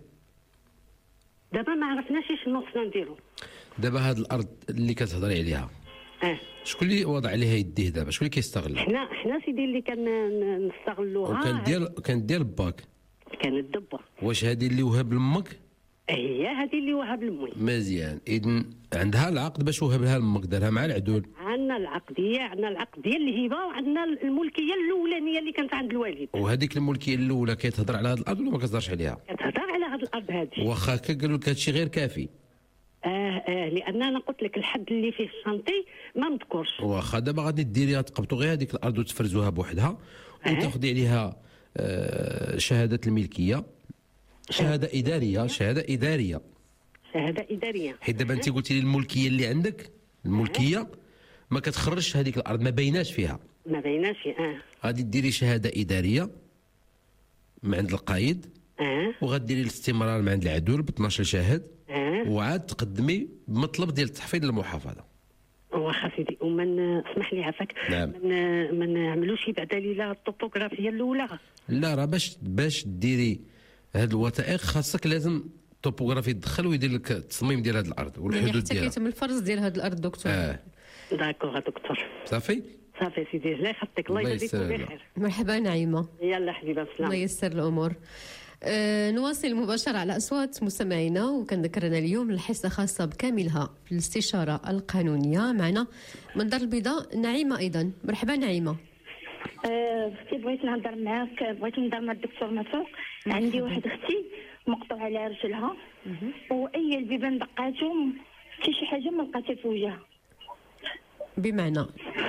N: دابا ما عرفناش شنو خصنا نديروا.
C: دابا هاد الارض اللي كتهضري عليها
N: اه
C: شكون اللي وضع عليها يديه دابا؟ شكون اللي كيستغلها؟
N: حنا حنا سيدي اللي كان نستغلوها.
C: وكان ديال كان ديال باك.
N: كانت دبه.
C: واش هذه اللي وهب لامك؟
N: هي هذه اللي وهب لمي.
C: مزيان، اذا عندها العقد باش وهب لها لامك، دارها مع العدول.
N: عندنا العقديه، عندنا العقد ديال الهبه، وعندنا الملكيه الاولانيه اللي كانت عند الوالد.
C: وهذيك الملكيه الاولى كيتهضر على هذه الارض ولا ما كتهضرش عليها؟
N: كتهضر على هذه الارض هذه.
C: واخا هكا قالوا لك هادشي غير كافي.
N: اه اه لان انا قلت لك الحد اللي فيه الشانطي ما مذكورش.
C: واخا دابا غادي ديريها تقبطوا غير هذيك الارض وتفرزوها بوحدها
N: آه.
C: وتاخذي عليها آه شهاده الملكيه، شهاده اداريه، شهاده اداريه.
N: شهاده اداريه.
C: حيت دابا انت قلتي لي الملكيه اللي عندك، الملكيه ما كتخرجش هذيك الارض، ما بيناش فيها.
N: ما بيناش اه.
C: غادي ديري شهاده اداريه من عند القايد.
N: اه.
C: وغديري الاستمرار من عند العدول ب اثناش شاهد.
N: اه.
C: وعاد تقدمي بمطلب ديال التحفيظ للمحافظه.
N: واخا سيدي، ومن اسمح لي عفاك.
C: نعم.
N: من ما نعملوش بعدا ليله الطوبوغرافيه الاولى.
C: لا راه باش باش ديري هاد الوثائق خاصك لازم توبوغرافي تدخل ويدير لك التصميم ديال هاد الارض والحدود
B: ديالها.
C: ديالها.
B: حتى كيتم الفرز ديال هاد الارض دكتور.
C: اه
N: داكوغ دكتور.
C: صافي
N: صافي سيدي، الله يخطيك، الله يجزيك بخير.
B: مرحبا نعيمه.
N: يلا حبيبه السلام.
B: الله ييسر الامور. أه نواصل مباشرة على أصوات مستمعينا، وكنذكرنا اليوم الحصة خاصة بكاملها في الاستشارة القانونية. معنا من دار البيضاء نعيمة أيضا. مرحبا نعيمة.
O: أه بغيت نهضر معاك، بغيت نهضر مع الدكتور مسوق. عندي واحد اختي مقطوع على رجلها، واي البيبان دقاتهم حتى شي حاجه ما لقاتها في وجهها.
B: بمعنى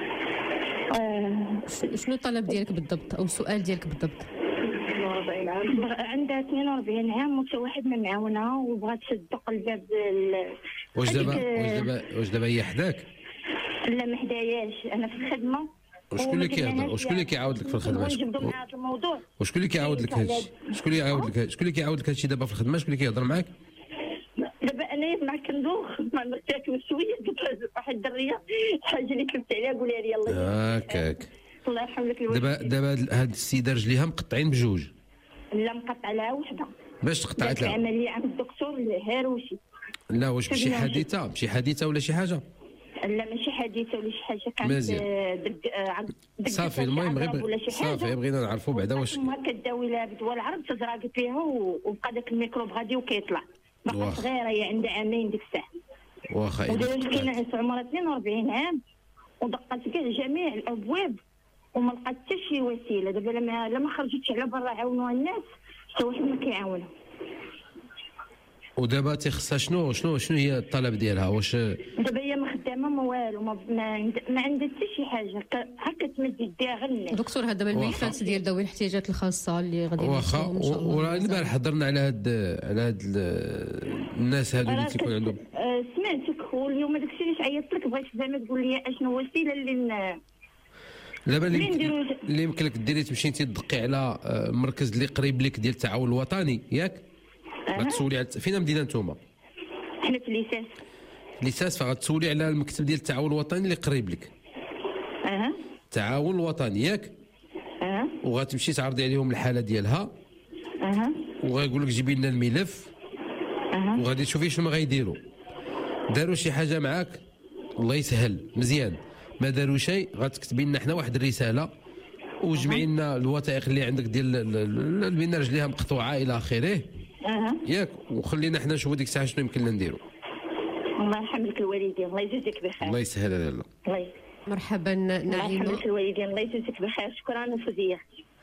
O: أه
B: شنو الطلب ديالك بالضبط او السؤال ديالك بالضبط؟
O: عندها اثنين وأربعين عام وحتى واحد ما معاونها، وبغات تدق الباب.
C: واش دابا واش دابا واش دابا هي حداك؟
O: لا ما حداياش، انا في الخدمه.
C: وشكون اللي كيهضر؟ وشكون اللي كيعاود لك في الخدمه؟
O: نجبدوا مع هذا الموضوع.
C: وشكون اللي كيعاود لك هادشي؟ شكون اللي يعاود لك شكون اللي كيعاود لك هادشي دابا في الخدمه؟ شكون اللي كيهضر معاك؟
O: دابا انا مع كندوخ مع مرتاكم شويه، قلت واحد الدريه الحاجه اللي كتبت عليها قولها لي الله
C: هكاك.
O: الله يرحم لك الوالد.
C: دابا دابا هاد السيده رجليها مقطعين بجوج.
O: لا مقطع لها وحده.
C: باش تقطعت لها؟
O: العمليه عند الدكتور الهاروشي.
C: لا واش بشي حادثه بشي حادثه ولا شي حاجه؟
O: لا ماشي حادثه ولا شي حاجه، كانت دق
C: صافي. المهم غير صافي بغينا نعرفوا بعدا واش
O: هكا داوي لها بدواء العرض تزراق فيها، وبقى داك الميكروب غادي وكيطلع. بقات صغيره، هي عندها عامين ديك الساعه.
C: واخا
O: ودابا مسكينه عندها عمرها اثنين وأربعين عام، ودقات كاع جميع الابواب وما لقات حتى شي وسيله. دابا لما لما خرجتش على برا عاونوها الناس، حتى واحد ما كيعاونها.
C: ودابا تيخصها شنو شنو شنو هي الطلب ديالها؟ واش
O: دابا هي ما خدامه ما والو، ما ما عندها حتى شي حاجه، هكا تمد يديها غير الناس.
B: دكتور هذا دابا الملفات ديال ذوي الاحتياجات الخاصه اللي غادي
C: واخا. وراه البارح هضرنا على هاد على هاد الناس هادو اللي تيكون عندهم.
O: أه سمعتك، واليوم داك الشيء اللي عيطت لك بغيت زعما تقول لي اشنو الوسيله اللي
C: دابا اللي يمكن لك ديري تمشي انت تدقي على المركز اللي قريب لك ديال التعاون الوطني، ياك؟ غتسولي على فين مدينه نتوما؟
O: حنا في ليساس.
C: ليساس، فغتسولي على المكتب ديال التعاون الوطني اللي قريب لك.
O: اها.
C: التعاون الوطني، ياك؟
O: اها.
C: وغتمشي تعرضي عليهم الحاله ديالها.
O: اها.
C: وغيقول لك جيبي لنا الملف.
O: اها.
C: وغادي تشوفي شنو غيديروا. داروا شي حاجه معاك الله يسهل مزيان، ما داروا شيء غتكتبي لنا حنا واحد الرساله وجمعي لنا الوثائق اللي عندك ديال البنه رجليها مقطوعه الى اخره.
O: اها.
C: ياك؟ وخلينا حنا نشوفوا ديك الساعه شنو يمكن لنا نديروا.
O: الله يرحم لك الوالدين، الله يجزيك بخير.
C: الله يسهل على الله.
O: الله
B: مرحبا نعيمه.
O: الله يرحم لك الوالدين، الله يجزيك بخير. شكرا فوزيه.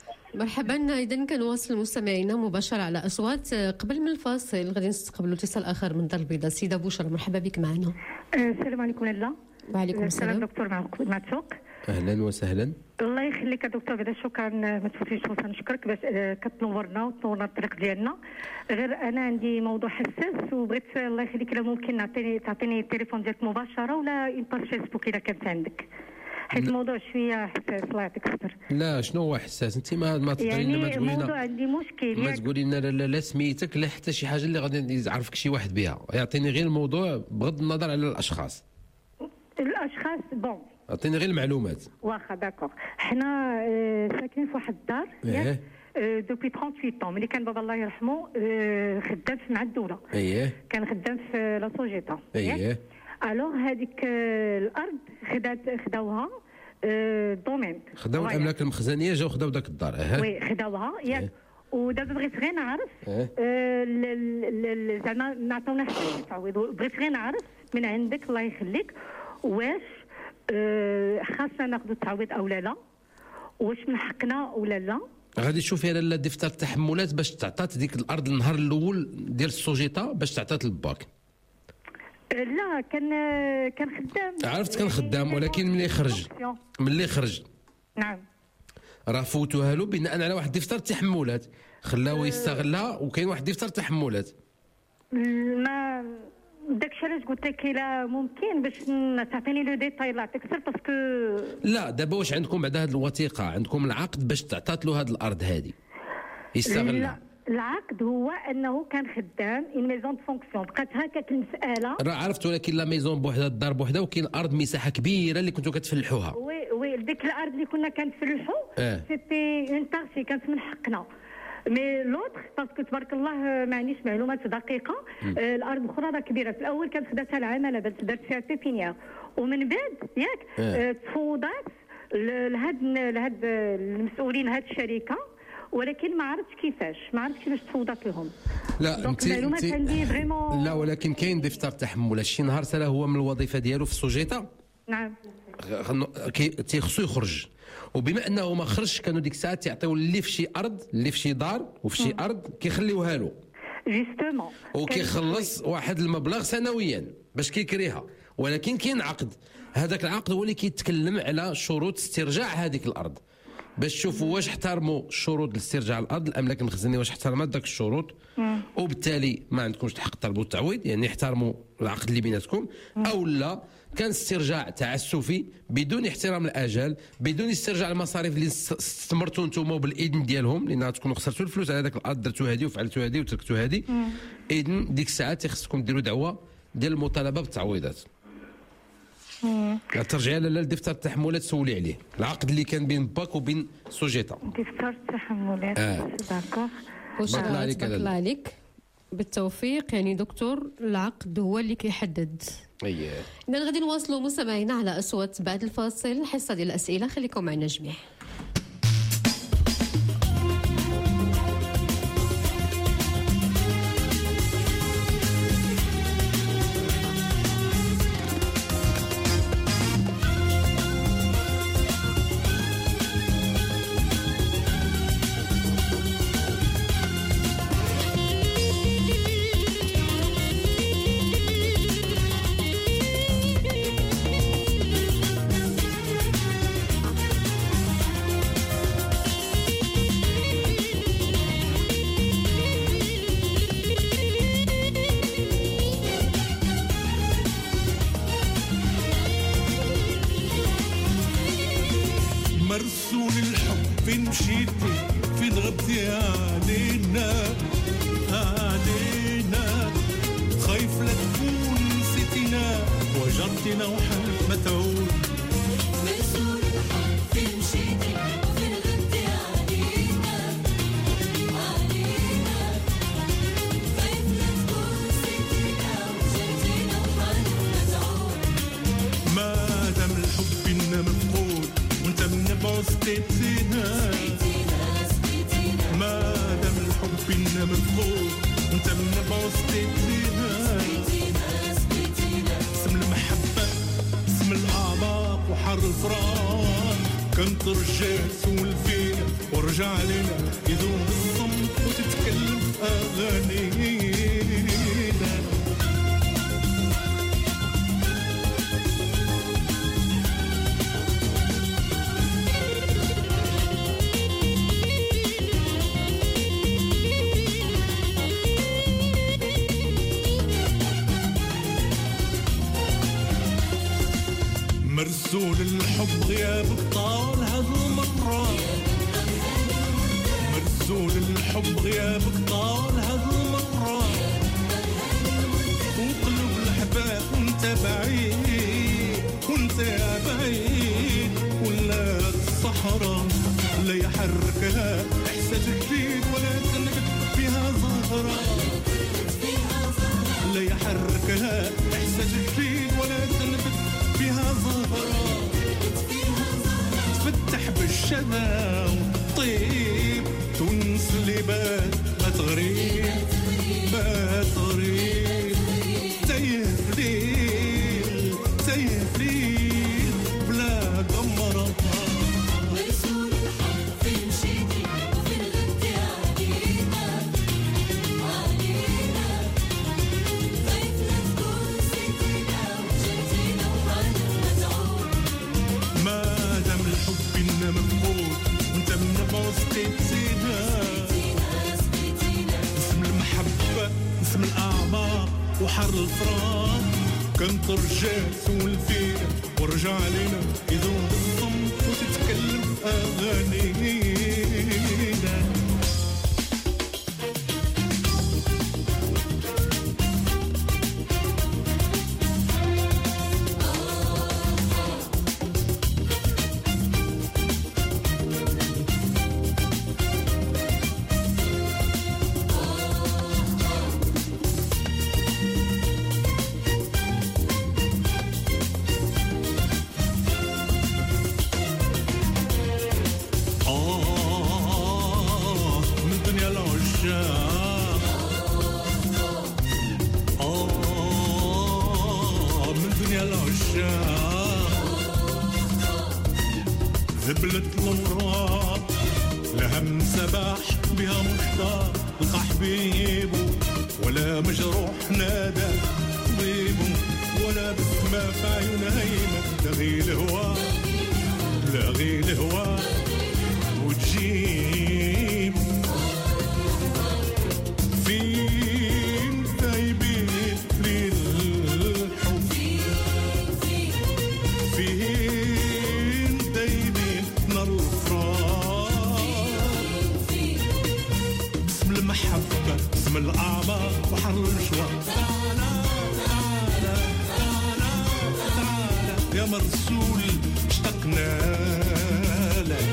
B: مرحبا. اذا كنواصل مستمعينا مباشره على اصوات. قبل من الفاصل غادي نستقبلوا اتصال اخر من دار البيضاء. سيده بشرى مرحبا بك معنا.
P: السلام عليكم لاله.
B: وعليكم السلام.
P: دكتور معتوق.
C: اهلا وسهلا.
P: الله يخليك يا دكتور، بعدا شكرا ما تفوتيش فرصه نشكرك باش كتنورنا وتنورنا الطريق ديالنا. غير انا عندي موضوع حساس وبغيت الله يخليك الا ممكن نعطيني تعطيني التليفون ديالك مباشره ولا اون باج فيسبوك اذا كانت عندك، حيت الموضوع شويه حساس. الله يعطيك الصبر.
C: لا شنو هو حساس؟ انت ما ما تقدري
P: يعني
C: ما تقولي لنا
P: الموضوع عندي مشكل،
C: ما تقولي لنا لا, لا, لا سميتك لا حتى شي حاجه اللي غادي يعرفك شي واحد بها. يعطيني غير الموضوع بغض النظر على الاشخاص.
P: الاشخاص بون
C: عطيني غير المعلومات.
P: واخا داكوغ. حنا اه ساكنين في واحد الدار
C: ايه
P: اه دوبي ثمانية وثلاثين طون. ملي كان بابا الله يرحمه اه خدام مع الدوله.
C: اييه.
P: كان خدام في لا سوجيتا.
C: اييه.
P: الوغ هذيك اه الارض خدات خداوها اه دومين.
C: خداو الاملاك المخزنيه جاو خداو داك الدار. اه
P: وي خداوها ياك. ودابا بغيت غير نعرف
C: إيه؟
P: آه، ال- ال- ال- زعما نعطيونا حتى تعويض، بغيت غير نعرف من عندك الله يخليك واش آه، خاصنا ناخذ التعويض او لا لا، واش من حقنا ولا لا.
C: غادي تشوفي لاله دفتر التحملات باش تعطات ديك الارض النهار الاول ديال السوجيتا باش تعطات الباك.
P: آه، لا كان آه، كان خدام.
C: عرفت كان خدام، ولكن ملي خرج ملي خرج
P: نعم
C: راه فوتوها له بناء على واحد دفتر التحملات، خلاوه يستغلها، وكاين واحد دفتر التحملات.
P: ما داكشي علاش قلت لك الا ممكن باش تعطيني لو ديتاي لا اكثر باسكو
C: لا دابا واش عندكم بعد هذه الوثيقه، عندكم العقد باش تعطات له هذه الارض هذه يستغلها.
P: لا العقد هو انه كان خدام ان ميزون دو فونكسيون، بقات هكاك المساله.
C: راه عرفت، ولكن لا ميزون بوحدها الدار بوحدها، وكاين الارض مساحه كبيره اللي كنتو كتفلحوها.
P: وي وي ديك الارض اللي كنا كنتفلحوا
C: اه.
P: سيتي اون بارتي كانت من حقنا، مي لوتر باسكو تبارك الله ما عنديش معلومات دقيقه. آه الارض الاخرى راه كبيره، في الاول كانت خداتها العماله بس درت فيها بيبينيير، ومن بعد ياك آه تفوضات لهاد لهاد المسؤولين هاد الشركه، ولكن ما عرفتش كيفاش ما عرفتش كيفاش تفوضات لهم.
C: لا
P: انت المعلومات عندي فريمون.
C: لا ولكن كاين دفتر تحمل، شي نهار سالا هو من الوظيفه ديالو في السوجيتا
P: نعم
C: تيخصو يخرج، وبما انه ما خرجش كانوا ديك الساعه تيعطيو اللي في شي ارض اللي في شي دار وفي شي ارض كيخليوها له
P: جوستومون،
C: وكيخلص واحد المبلغ سنويا باش كيكريها، ولكن كاين عقد، هذاك العقد هو اللي كيتكلم على شروط استرجاع هذيك الارض، باش تشوفوا واش احترموا الشروط لاسترجاع الارض، الاملاك المخزنيه واش احترمت ذاك الشروط، وبالتالي ما عندكمش الحق تطلبوا التعويض، يعني احترموا العقد اللي بيناتكم، او لا كان استرجاع تعسفي بدون احترام الاجال، بدون استرجاع المصاريف اللي استثمرتوا انتم بالاذن ديالهم، لان تكونوا خسرتوا الفلوس على ذاك الارض، درتوا هذه وفعلتوا هذه وتركتوا هذه، اذن ديك الساعه خصكم ديروا دعوه ديال المطالبه بالتعويضات. ترجعي لاله لدفتر التحملات سولي عليه العقد اللي كان بين باك وبين سوجيتا.
P: دفتر التحملات
C: آه.
P: داكور.
B: بارك الله عليك بالتوفيق. يعني دكتور العقد هو اللي كيحدد.
C: اييه
B: اذا غادي نواصلوا مستمعينا على اصوات بعد الفاصل، حصه ديال الاسئله، خليكم معنا جميع.
G: مرسول الحب فين مشيتي فين غبتي علينا علينا، خايف لا تكون نسيتينا وجرتينا وحلف ما تعود.
Q: مرسول الحب فين مشيتي فين غبتي علينا علينا، خايف لا تكون نسيتينا وجرتينا وحلف ما تعود.
G: ما دام الحب بينا مفقود وانت من بوستيتينا، ما دام الحب بينا مفقود وانت من بوستيتينا، اسم المحبة اسم الأعماق وحر الفراق، كنت رجال سول فينا ورجع لنا يذوب الصمت وتتكلم أغانينا. مرسول الحب غيابك طال هالمرة، مرسول الحب غيابك طال هالمرة، وقلوب الأحباب وانت بعيد وانت بعيد، ولا الصحراء لا يحركها إحساس جديد ولا تنبت فيها زهرة، لا يحركها إحساس جديد ولا تنبت فيها زهرة، تفتح بالشذا وطيب تونس اللي بات ما تغريب ما تغريب تايه في ليل تايه في ليل بلا قمرة
Q: ورسول الحق فين مشيتي وفين غبتي علينا علينا خايف لا تكون نسيتينا وجرتينا وحالنا تعود
G: ما دام الحب بينا مفقود وانت من بوسطي تزيدها اسم المحبة اسم الأعماق وحر الفراق كنت رجال سول فينا ورجع علينا يذوب الصمت وتتكلم أغانينا آه من دنيا العشاق آه من دنيا العشاق ذبلت الأمراض لهم سباح بها مشتاق لقى حبيبه ولا مجروح نادى طبيبه ولا بسمة في عيونها هيمة لغي الهوى لغي الهوى وتجيب فين تايبين للحب فين تايبين نار الفراق باسم المحبة اسم الأعماق بحر الأشواق تعالى تعالى تعالى تعالى يا مرسول اشتقنا لك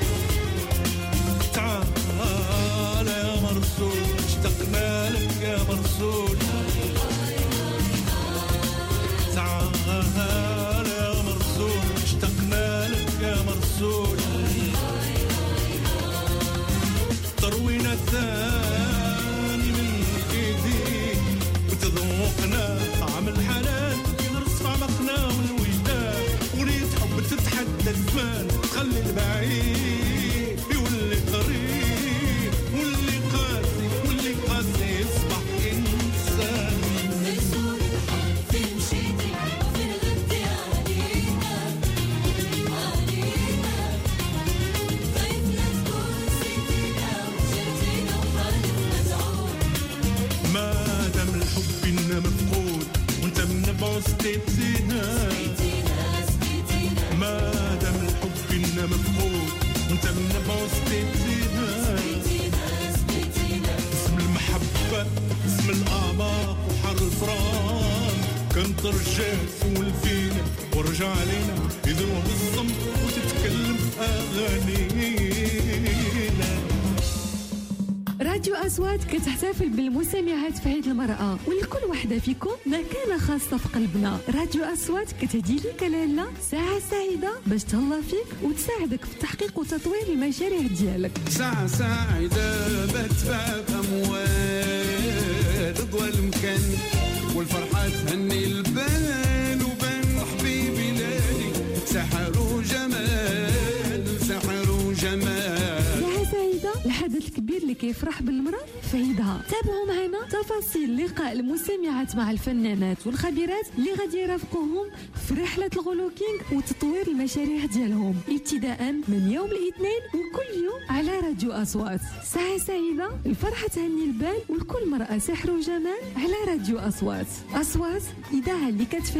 G: تعال يا مرسول اشتقنا لك يا مرسول تعال يا مرسول اشتقنا لك يا مرسول تروينا الثاني من ايديك وتذوقنا طعم الحنان نرصف عمقنا والوجدان وليد حب تتحدى الزمان تخلي البعيد يولي قريب واللي قاسي واللي قاسي يصبح انسان
Q: ورسول الحق فين مشيتي وفين غبتي علينا علينا خايف لا تكون نسيتينا وجرتينا وحالنا تعود
G: ما دام الحب بينا مفقود وانت من بوسطي تزيدها ما دام الحب بينا مفقود وانت من بوسطي تزيدها اسم المحبة اسم الأعماق وحر الفراق كنت رجال سول فينا ورجع علينا يذوب الصمت وتتكلم أغانينا.
R: راديو أصوات كتحتفل بالمسامعات في عيد المرأة ولكل واحدة فيكم مكانة خاصة في قلبنا. راديو أصوات كتهدي لك لالا ساعة سعيدة باش تهلا فيك وتساعدك في التحقيق وتطوير المشاريع ديالك.
S: ساعة سعيدة بتفاق أموال ضوى المكان والفرحة تهني البال وبان حبيبي لالي سحر وجمال سحر وجمال.
R: ساعة سعيدة الحدث الكبير اللي كيفرح بالمرأة في عيدها. تابعوا معنا تفاصيل لقاء المستمعات مع الفنانات والخبيرات اللي غادي يرافقوهم في رحلة الغلوكينغ وتطوير المشاريع ديالهم ابتداء من يوم الاثنين وكل يوم على راديو أصوات. ساعة سعيدة الفرحة تهني البال والكل مرأة سحر وجمال على راديو أصوات. أصوات إذاعة اللي كتفهم.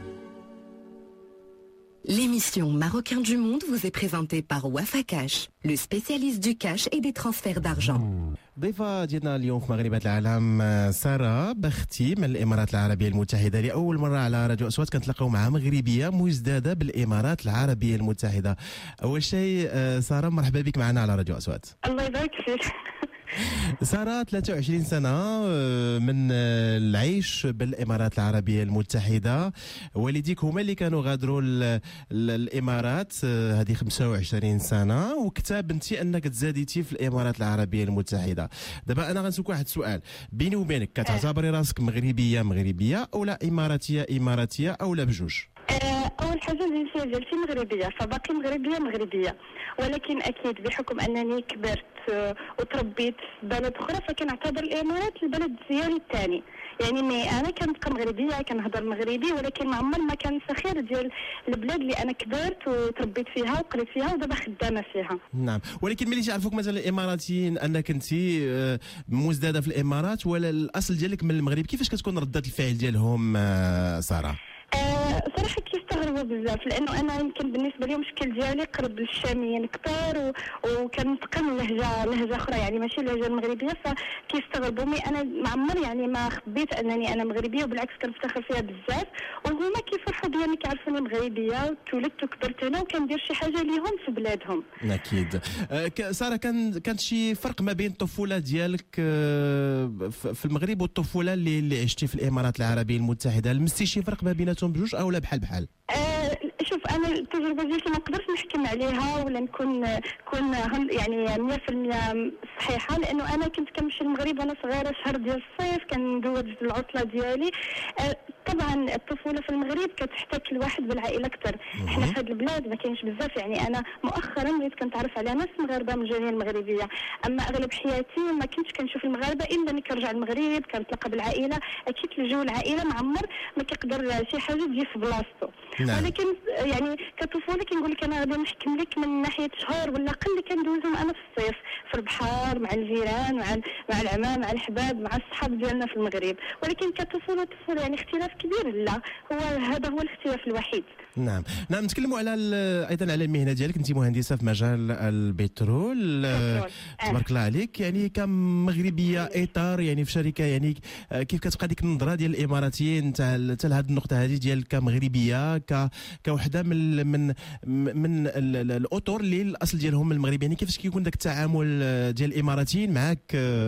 J: L'émission Marocain du Monde vous est présentée par Wafa Cash, le spécialiste du cash et des transferts d'argent.
T: ضيفة ديالنا اليوم في مغربات العالم سارة بختي من الإمارات العربية المتحدة. لأول مرة على راديو أصوات كنتلاقاو مع مغربية مزدادة بالإمارات العربية المتحدة. أول شيء سارة مرحبا بك معنا على راديو أصوات.
U: الله يبارك فيك.
T: سارة ثلاثة وعشرين سنة آه، من آه، العيش بالإمارات العربية المتحدة. والديك هما اللي كانوا غادروا ال- ال- الإمارات آه، هذه خمسة وعشرين سنة، وكتاب انت أنك تزاديتي في الإمارات العربية المتحدة. دابا أنا غنسولك واحد السؤال بيني وبينك، كتعتبري راسك مغربية مغربية أو لا إماراتية إماراتية أو لا بجوج؟
O: آه، اول حاجه الجنسيه ديالتي مغربيه، فباقي مغربيه مغربيه، ولكن اكيد بحكم انني كبرت آه، وتربيت في بلد اخرى فكنعتبر الامارات البلد ديالي الثاني. يعني مي انا كنبقى مغربيه كنهضر مغربي، ولكن ما عمر ما كان سخير ديال البلاد اللي انا كبرت وتربيت فيها وقريت فيها ودابا خدامه فيها.
T: نعم، ولكن ملي تعرفوك مثلا الاماراتيين انك انت آه، مزداده في الامارات ولا الاصل ديالك من المغرب، كيفاش كتكون رده الفعل ديالهم آه، ساره؟
O: آه صراحه كيستغربوا بزاف، لانه انا يمكن بالنسبه لهم الشكل ديالي قرب للشاميين كثار و... وكنتقن لهجه لهجه اخرى، يعني ماشي اللهجه المغربيه، فكيستغربوا. مي انا ما عمر يعني ما خبيت انني انا مغربيه، وبالعكس كنفتخر فيها بزاف، وهما كيفرحوا بيا ملي كيعرفوني مغربيه وتولدت وكبرت هنا وكندير شي حاجه ليهم في بلادهم.
T: اكيد. آه، ك- ساره، كان كان شي فرق ما بين الطفوله ديالك آه، ف- في المغرب والطفوله اللي اللي عشتي في الامارات العربيه المتحده؟ لمستي شي فرق ما بيناتهم بجوج او لا بحال بحال؟
O: آه، شوف انا التجربه ديالتي ما نقدرش نحكم عليها ولا نكون نكون هن- يعني مية في المية صحيحه، لانه انا كنت كنمشي للمغرب وانا صغيره شهر ديال الصيف كندوز العطله ديالي. آه، طبعا الطفوله في المغرب كتحتك الواحد بالعائله اكثر. احنا في هذه البلاد ما كاينش بزاف، يعني انا مؤخرا وليت كنتعرف على ناس مغاربه من الجاليه المغربيه، اما اغلب حياتي ما كنتش كنشوف المغاربه الا ملي كنرجع للمغرب كنتلاقى بالعائله. اكيد الجو العائله ما عمر ما كيقدر شي حاجه تجي في بلاصتو.
T: نعم.
O: ولكن يعني كطفوله كنقول لك انا غادي نحكم لك من ناحيه شهور ولا اقل اللي كندوزهم انا في الصيف في البحر مع الجيران مع ال- مع العمام مع الحباب مع الصحاب ديالنا في المغرب. ولكن كطفوله طفوله يعني اختلاف كبير، لا هو هذا هو الاختلاف الوحيد.
T: نعم نعم. نتكلموا على ال- ايضا على المهنه ديالك، انت مهندسه في مجال البترول. آه، تبارك الله عليك، يعني كمغربيه اطار يعني في شركه، يعني آه، كيف كتبقى ديك النظره ديال الاماراتيين تاع حتى لهذه النقطه هذه ديال كمغربيه ك كوحده من من من ال- ال- الاطر اللي الاصل ديالهم من المغرب، يعني كيفاش كيكون داك التعامل آه، ديال الاماراتيين معك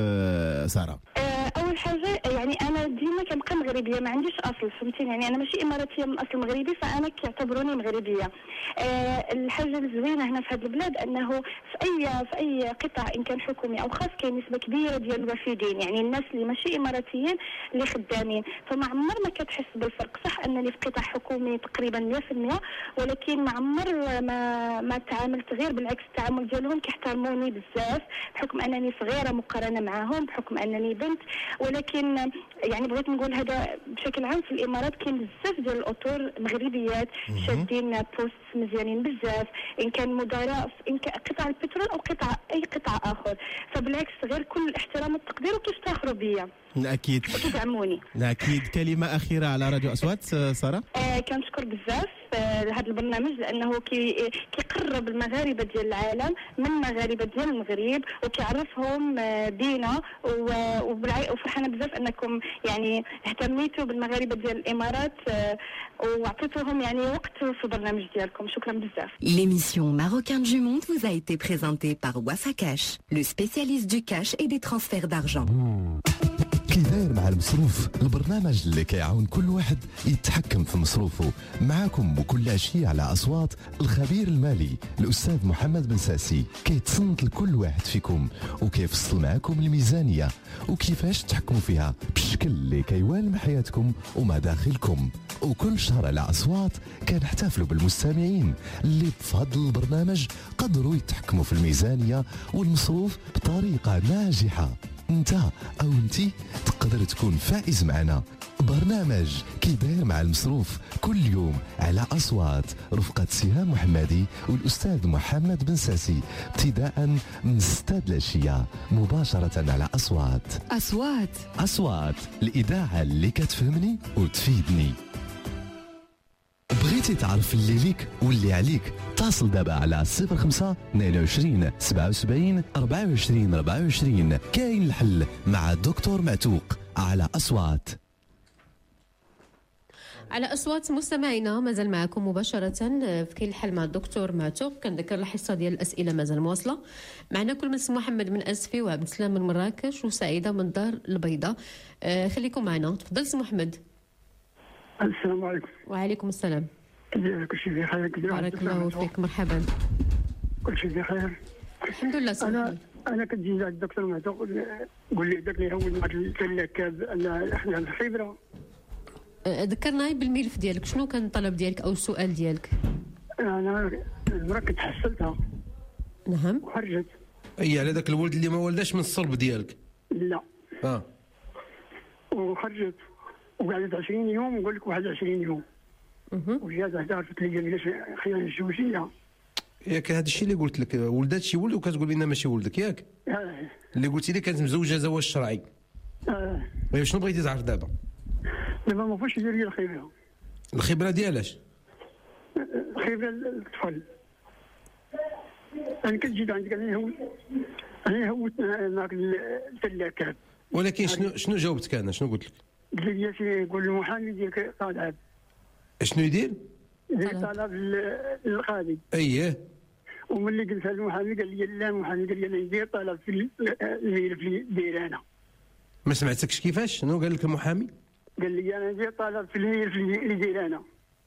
T: آه، ساره؟
O: آه، اول حاجه يعني انا ديما كنبقى مغربيه، ما عنديش اصل، فهمتيني؟ يعني انا ماشي اماراتيه من اصل مغربي، فانا كيعتبروني مغربيه. آه، الحاجه الزوينه هنا في هذه البلاد انه في اي في اي قطاع ان كان حكومي او خاص كاين نسبه كبيره ديال الوافدين، يعني الناس اللي ماشي اماراتيين اللي خدامين، فما عمر ما كتحس بالفرق. صح انني في قطاع حكومي تقريبا مية في المية، ولكن ما عمر ما ما تعاملت غير، بالعكس التعامل ديالهم كيحترموني بزاف بحكم انني صغيره مقارنه معهم، بحكم انني بنت. ولكن يعني بغيت نقول هذا بشكل عام في الامارات كاين بزاف ديال الاطر مغربيات شادين بوست مزيانين بزاف، ان كان مدراء ان كان قطاع البترول او قطاع اي قطاع اخر، فبالعكس غير كل الاحترام والتقدير وكيفتخروا بيا
T: اكيد
O: وكيدعموني.
T: اكيد. كلمه اخيره على راديو اصوات آه، ساره؟
O: آه كنشكر بزاف آه هذا البرنامج، لانه كي كيقرب المغاربه ديال العالم من مغاربه ديال المغرب وكيعرفهم آه بينا، و- وبالع- وفرحانه بزاف انكم يعني اهتميتوا بالمغاربه ديال الامارات آه وعطيتوهم يعني وقت في البرنامج ديالكم. شكرا بزاف.
J: L'émission Marocain du Monde vous a été présentée par Wafa Cash, le spécialiste du cash et des transferts d'argent.
A: كي داير مع المصروف، البرنامج اللي كيعاون كل واحد يتحكم في مصروفه. معاكم وكل عشية على أصوات الخبير المالي الأستاذ محمد بن ساسي، كيتصنت لكل واحد فيكم وكيفصل معاكم الميزانية وكيفاش تحكموا فيها بالشكل اللي كيوالم حياتكم ومداخلكم. وكل شهر على أصوات كنحتفلوا بالمستمعين اللي في هذا البرنامج قدروا يتحكموا في الميزانية والمصروف بطريقة ناجحة. انت او انتي تقدر تكون فائز معنا. برنامج كي داير مع المصروف كل يوم على اصوات رفقه سهام محمدي والاستاذ محمد بن ساسي، ابتداء من ستة العشيه مباشره على اصوات.
J: أصوات
A: اصوات الاذاعه اللي كتفهمني وتفيدني. بغيتي تعرف اللي ليك واللي عليك؟ اتصل دابا على صفر خمسة اثنين وعشرين سبعة وسبعين أربعة وعشرين أربعة وعشرين. كاين الحل مع دكتور معتوق على أصوات.
B: على أصوات مستمعينا مازال معكم مباشرة في كاين الحل مع الدكتور معتوق. كنذكر الحصة ديال الأسئلة مازال مواصلة. معنا كل من محمد من أسفي وعبد السلام من مراكش وسعيدة من دار البيضاء. آه خليكم معنا. تفضل سي محمد.
U: السلام عليكم.
B: وعليكم السلام.
U: كل شيء بخير.
B: بارك الله فيك. مرحبا.
U: كل شيء بخير.
B: الحمد لله.
U: انا انا كنت جيت عند الدكتور معتوق قول لي داك اللي هو معك الكلكاب ان احنا الخبره.
B: ذكرنا بالملف ديالك شنو كان الطلب ديالك او السؤال ديالك؟
U: انا المراه كنت حصلتها.
B: نعم.
U: وخرجت.
C: اي على ذاك الولد اللي ما ولداش من الصلب ديالك.
U: لا.
C: اه.
U: وخرجت وقعدت عشرين يوم ونقول لك واحد وعشرين يوم.
B: اها.
U: وجات عرفت لي علاش خيانه الزوجيه.
C: ياك هذا الشيء اللي قلت لك ولدات شي ولد وكتقول لنا ماشي ولدك ياك؟
U: اه.
C: اللي قلتي لي كانت مزوجه زواج شرعي.
U: اه.
C: وي شنو بغيتي تعرف دابا؟
U: دابا ما فاش يدير لي الخبره.
C: الخبره ديالاش؟
U: الخبره الطفل. انا كنت جيت عندك انا هو انا هوت معك الثلاكات.
C: ولكن شنو شنو جاوبتك انا شنو قلت لك؟
U: قلت لي سي قول المحامي ديالك طالب.
C: شنو يدير؟
U: يدير طلب للقاضي.
C: اييه.
U: وملي قلت للمحامي قال لي لا المحامي قال لي انا ندير طلب في الملف اللي داير انا.
C: ما سمعتكش كيفاش؟ شنو قال لك المحامي؟
U: قال لي انا ندير طلب في الملف اللي داير انا.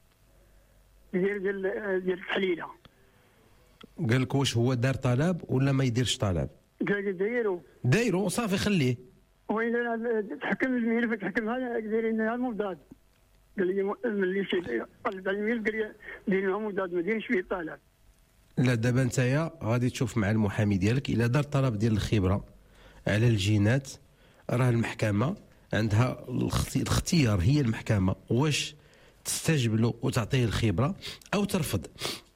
U: ديال ديال ديال التحليله.
C: قال لك واش هو دار طلب ولا ما يديرش طلب؟
U: قال لي دايرو.
C: دايرو صافي خليه.
U: وين تحكم الملف تحكمها دايرينها مضاد. قال لي ملي مشيت طلب على الملف قال لي دايرينها مضاد ما دايرش فيه طلب.
C: لا دابا نتايا غادي تشوف مع المحامي ديالك الا دار طلب ديال الخبره على الجينات راه المحكمه عندها الاختيار هي المحكمه واش تستجب له وتعطيه الخبره او ترفض.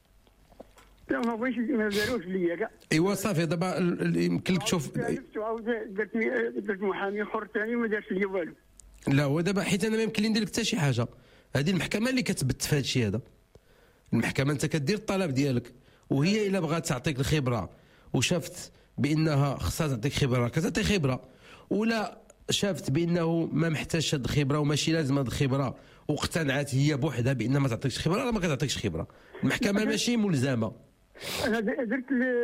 U: لا ما بغيتش ما داروش ليا كاع.
C: ايوا صافي دابا يمكن لك تشوف.
U: درت درت محامي اخر ثاني ما دارش ليا والو.
C: لا هو دابا حيت انا ما يمكن لي ندير لك حتى شي حاجه. هذه المحكمه اللي كتبت في هذا الشيء هذا. المحكمه انت كدير الطلب ديالك وهي الا بغات تعطيك الخبره وشافت بانها خصها تعطيك خبره كتعطي خبره، ولا شافت بانه ما محتاجش هذه الخبره وماشي لازم هذه الخبره واقتنعت هي بوحدها بان ما تعطيكش خبره راه ما كتعطيكش خبره. المحكمه ماشي ملزمه.
U: انا درت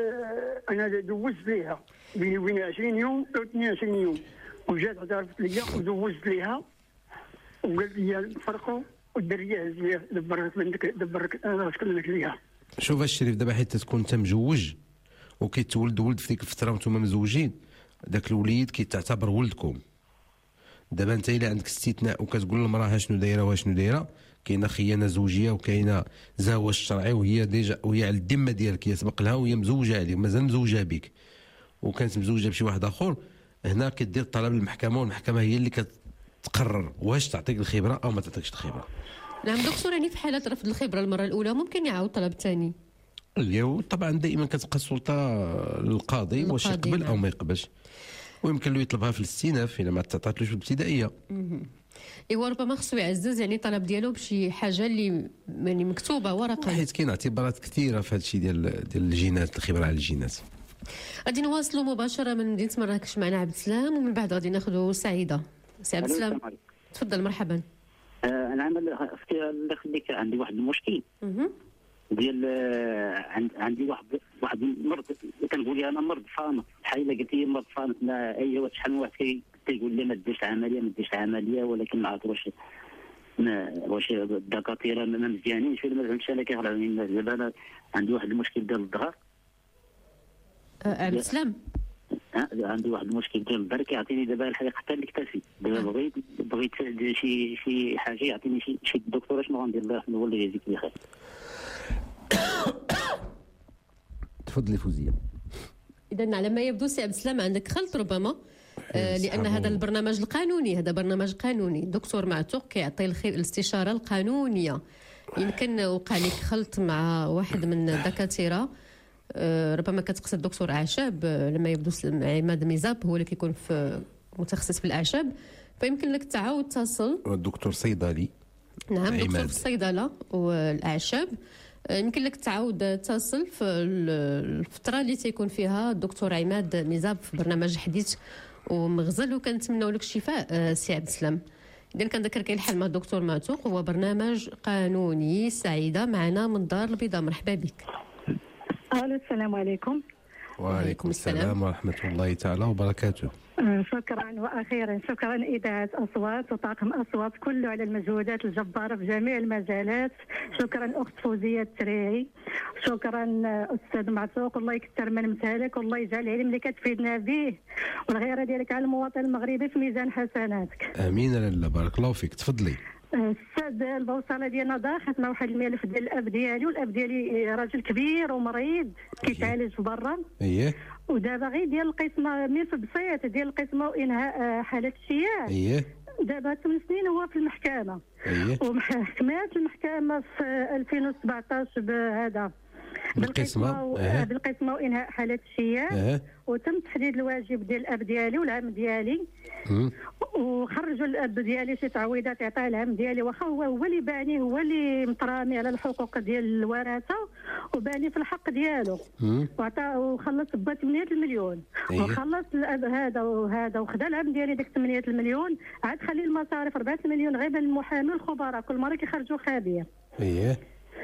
U: انا دوزت ليها بيني وبين عشرين يوم او اثنين وعشرين يوم وجات اعترفت ليا ودوزت ليها وقالت لي نفرقوا والدريه هزيه دبرت منك دبرك انا شكون لك ليها.
C: شوف الشريف دابا حيت تكون انت مجوج وكيتولد ولد في ديك الفتره وانتم مزوجين داك الوليد كيتعتبر ولدكم. دابا انت الا عندك استثناء وكتقول للمراه شنو دايره وشنو دايره كاينه خيانه زوجيه وكاينه زواج شرعي وهي ديجا وهي على الذمه ديالك هي سبق لها وهي مزوجه عليك مازال مزوجه بك وكانت مزوجه بشي واحد اخر. هنا كدير طلب للمحكمه والمحكمه هي اللي كتقرر واش تعطيك الخبره او ما تعطيكش الخبره.
B: نعم دكتور. يعني في حالة رفض الخبرة المرة الأولى ممكن يعاود طلب ثاني؟
C: اليوم طبعا دائما كتبقى السلطة للقاضي واش يقبل أو ما يقبلش، ويمكن له يطلبها في الاستئناف إلا ما تعطاتلوش في الابتدائية.
B: ايوا ربما خصو يعزز يعني الطلب ديالو بشي حاجة اللي يعني مكتوبة ورقة.
C: حيت كاين اعتبارات كثيرة في هذا الشيء ديال ديال الجينات الخبرة على الجينات.
B: غادي نواصلوا مباشرة من مدينة مراكش معنا عبد السلام ومن بعد غادي ناخذوا سعيدة. سي عبد السلام تفضل. مرحبا.
V: انا عمل اختي الله يخليك عندي واحد المشكل ديال عندي واحد واحد المرض كنقول لها انا مرض فانط بحال قلت لي مرض فانط ما اي شحال من واحد كيقول لي ما ديرش العمليه ما ديرش العمليه ولكن ما عرفت واش واش الدكاتره ما مزيانينش ولا ما فهمتش انا كيف دابا انا عندي واحد المشكل ديال الظهر.
B: عبد السلام
V: عندي واحد المشكل ديال الظهر كيعطيني دابا الحقيقه حتى نكتفي دابا بغيت بغيت شي شي حاجه يعطيني شي شي دكتور شنو غندير الله يرحمه ولا يجزيك بخير.
C: تفضلي فوزيه.
B: اذا على ما يبدو سي عبد السلام عندك خلط ربما آه لان هذا البرنامج القانوني هذا برنامج قانوني. الدكتور معتوق كيعطي الاستشاره القانونيه. يمكن وقع لك خلط مع واحد من الدكاتره آه ربما كتقصد الدكتور اعشاب آه لما يبدو عماد ميزاب هو اللي كيكون في متخصص في الاعشاب فيمكن لك تعاود تصل.
C: الدكتور صيدلي.
B: نعم دكتور في الصيدله والاعشاب. يمكن لك تعاود تصل في الفتره اللي تيكون فيها الدكتور عماد ميزاب في برنامج حديث ومغزل وكنتمنوا لك الشفاء سي عبد السلام. اذا كنذكر كاين الحل مع الدكتور معتوق، هو برنامج قانوني. سعيده معنا من دار البيضاء، مرحبا بك.
P: الو السلام عليكم.
C: وعليكم السلام ورحمه الله تعالى وبركاته.
P: آه، شكرا واخيرا شكرا اذاعه اصوات وطاقم اصوات كله على المجهودات الجباره في جميع المجالات. شكرا اخت فوزيه التريعي، شكرا آه، استاذ معتوق، الله يكثر من مثالك والله يجعل العلم اللي كتفيدنا به والغيره ديالك على المواطن المغربي في ميزان حسناتك.
C: امين لاله، بارك الله فيك، تفضلي.
P: استاذ البوصله ديالنا ضاختنا واحد الملف ديال الاب ديالي، والاب ديالي راجل كبير ومريض كيتعالج في برا،
C: اييه،
P: ودابا غير ديال القسمه ملف بسيط ديال القسمه وانهاء آه، حاله الشياع.
C: اييه،
P: دابا ثمان سنين هو في المحكمه،
C: اييه،
P: وحكمات المحكمه في ألفين وسبعطاش بهذا
C: بالقسمه
P: و-
C: اه
P: بالقسمه وانهاء حاله الشياع،
C: اه
P: وتم تحديد الواجب ديال الاب ديالي والعم ديالي،
C: مم.
P: وخرجوا الاب ديالي شي تعويضات عطاه العم ديالي، واخا هو هو اللي باني، هو اللي مترامي على الحقوق ديال الورثه وباني في الحق ديالو،
C: مم.
P: وعطاه وخلص با ثمانية المليون،
C: أيه.
P: وخلص الاب هذا وهذا وخدا العم ديالي ديك ثمانية المليون، عاد خلي المصاريف أربعة المليون غير من المحامي والخبراء كل مره كيخرجوا خابيه.
C: اييه،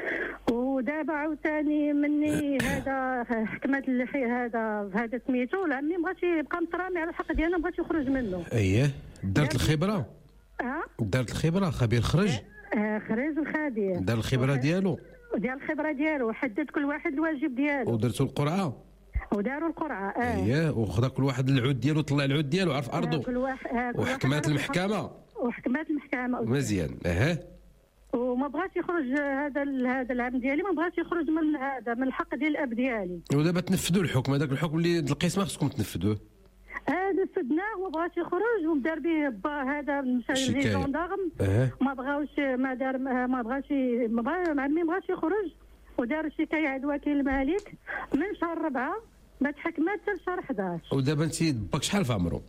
P: ودابا عاوتاني مني هذا حكمت الحي هذا هذا سميتو، العمي مبغاش يبقى مترامي على الحق ديالنا، مبغاش يخرج منه.
C: اييه، دارت الخبره،
P: اه
C: دارت الخبره، خبير خرج،
P: آه، خريج الخبير
C: دار الخبره ديالو،
P: ديال الخبره ديالو، حدد كل واحد الواجب ديالو
C: ودرتو القرعه،
P: وداروا القرعه. اه
C: اييه، وخدا كل واحد العود ديالو، طلع العود ديالو، عرف
P: آه،
C: ارضه،
P: كل واحد آه، كل واحد
C: وحكمات
P: عرف
C: المحكمه،
P: الحق. وحكمات المحكمه
C: مزيان. اها،
P: وما بغاش يخرج هذا ال- هذا العم ديالي، ما بغاش يخرج من هذا من الحق ديال الاب ديالي.
C: ودابا تنفذوا الحكم، هذاك الحكم اللي القسمه خصكم تنفذوه.
P: هذا سدناه وما بغاش يخرج، ودار به با هذا مشى
C: شكاية.
P: للجندارم،
C: اه
P: ما بغاوش ما دار ما بغاش ي- ما بغا ما عمي ما بغاش يخرج، ودار شكايه عند وكيل الملك من شهر أربعة ما تحكمات حتى لشهر أحد عشر.
C: ودابا انت باك شحال في عمرو؟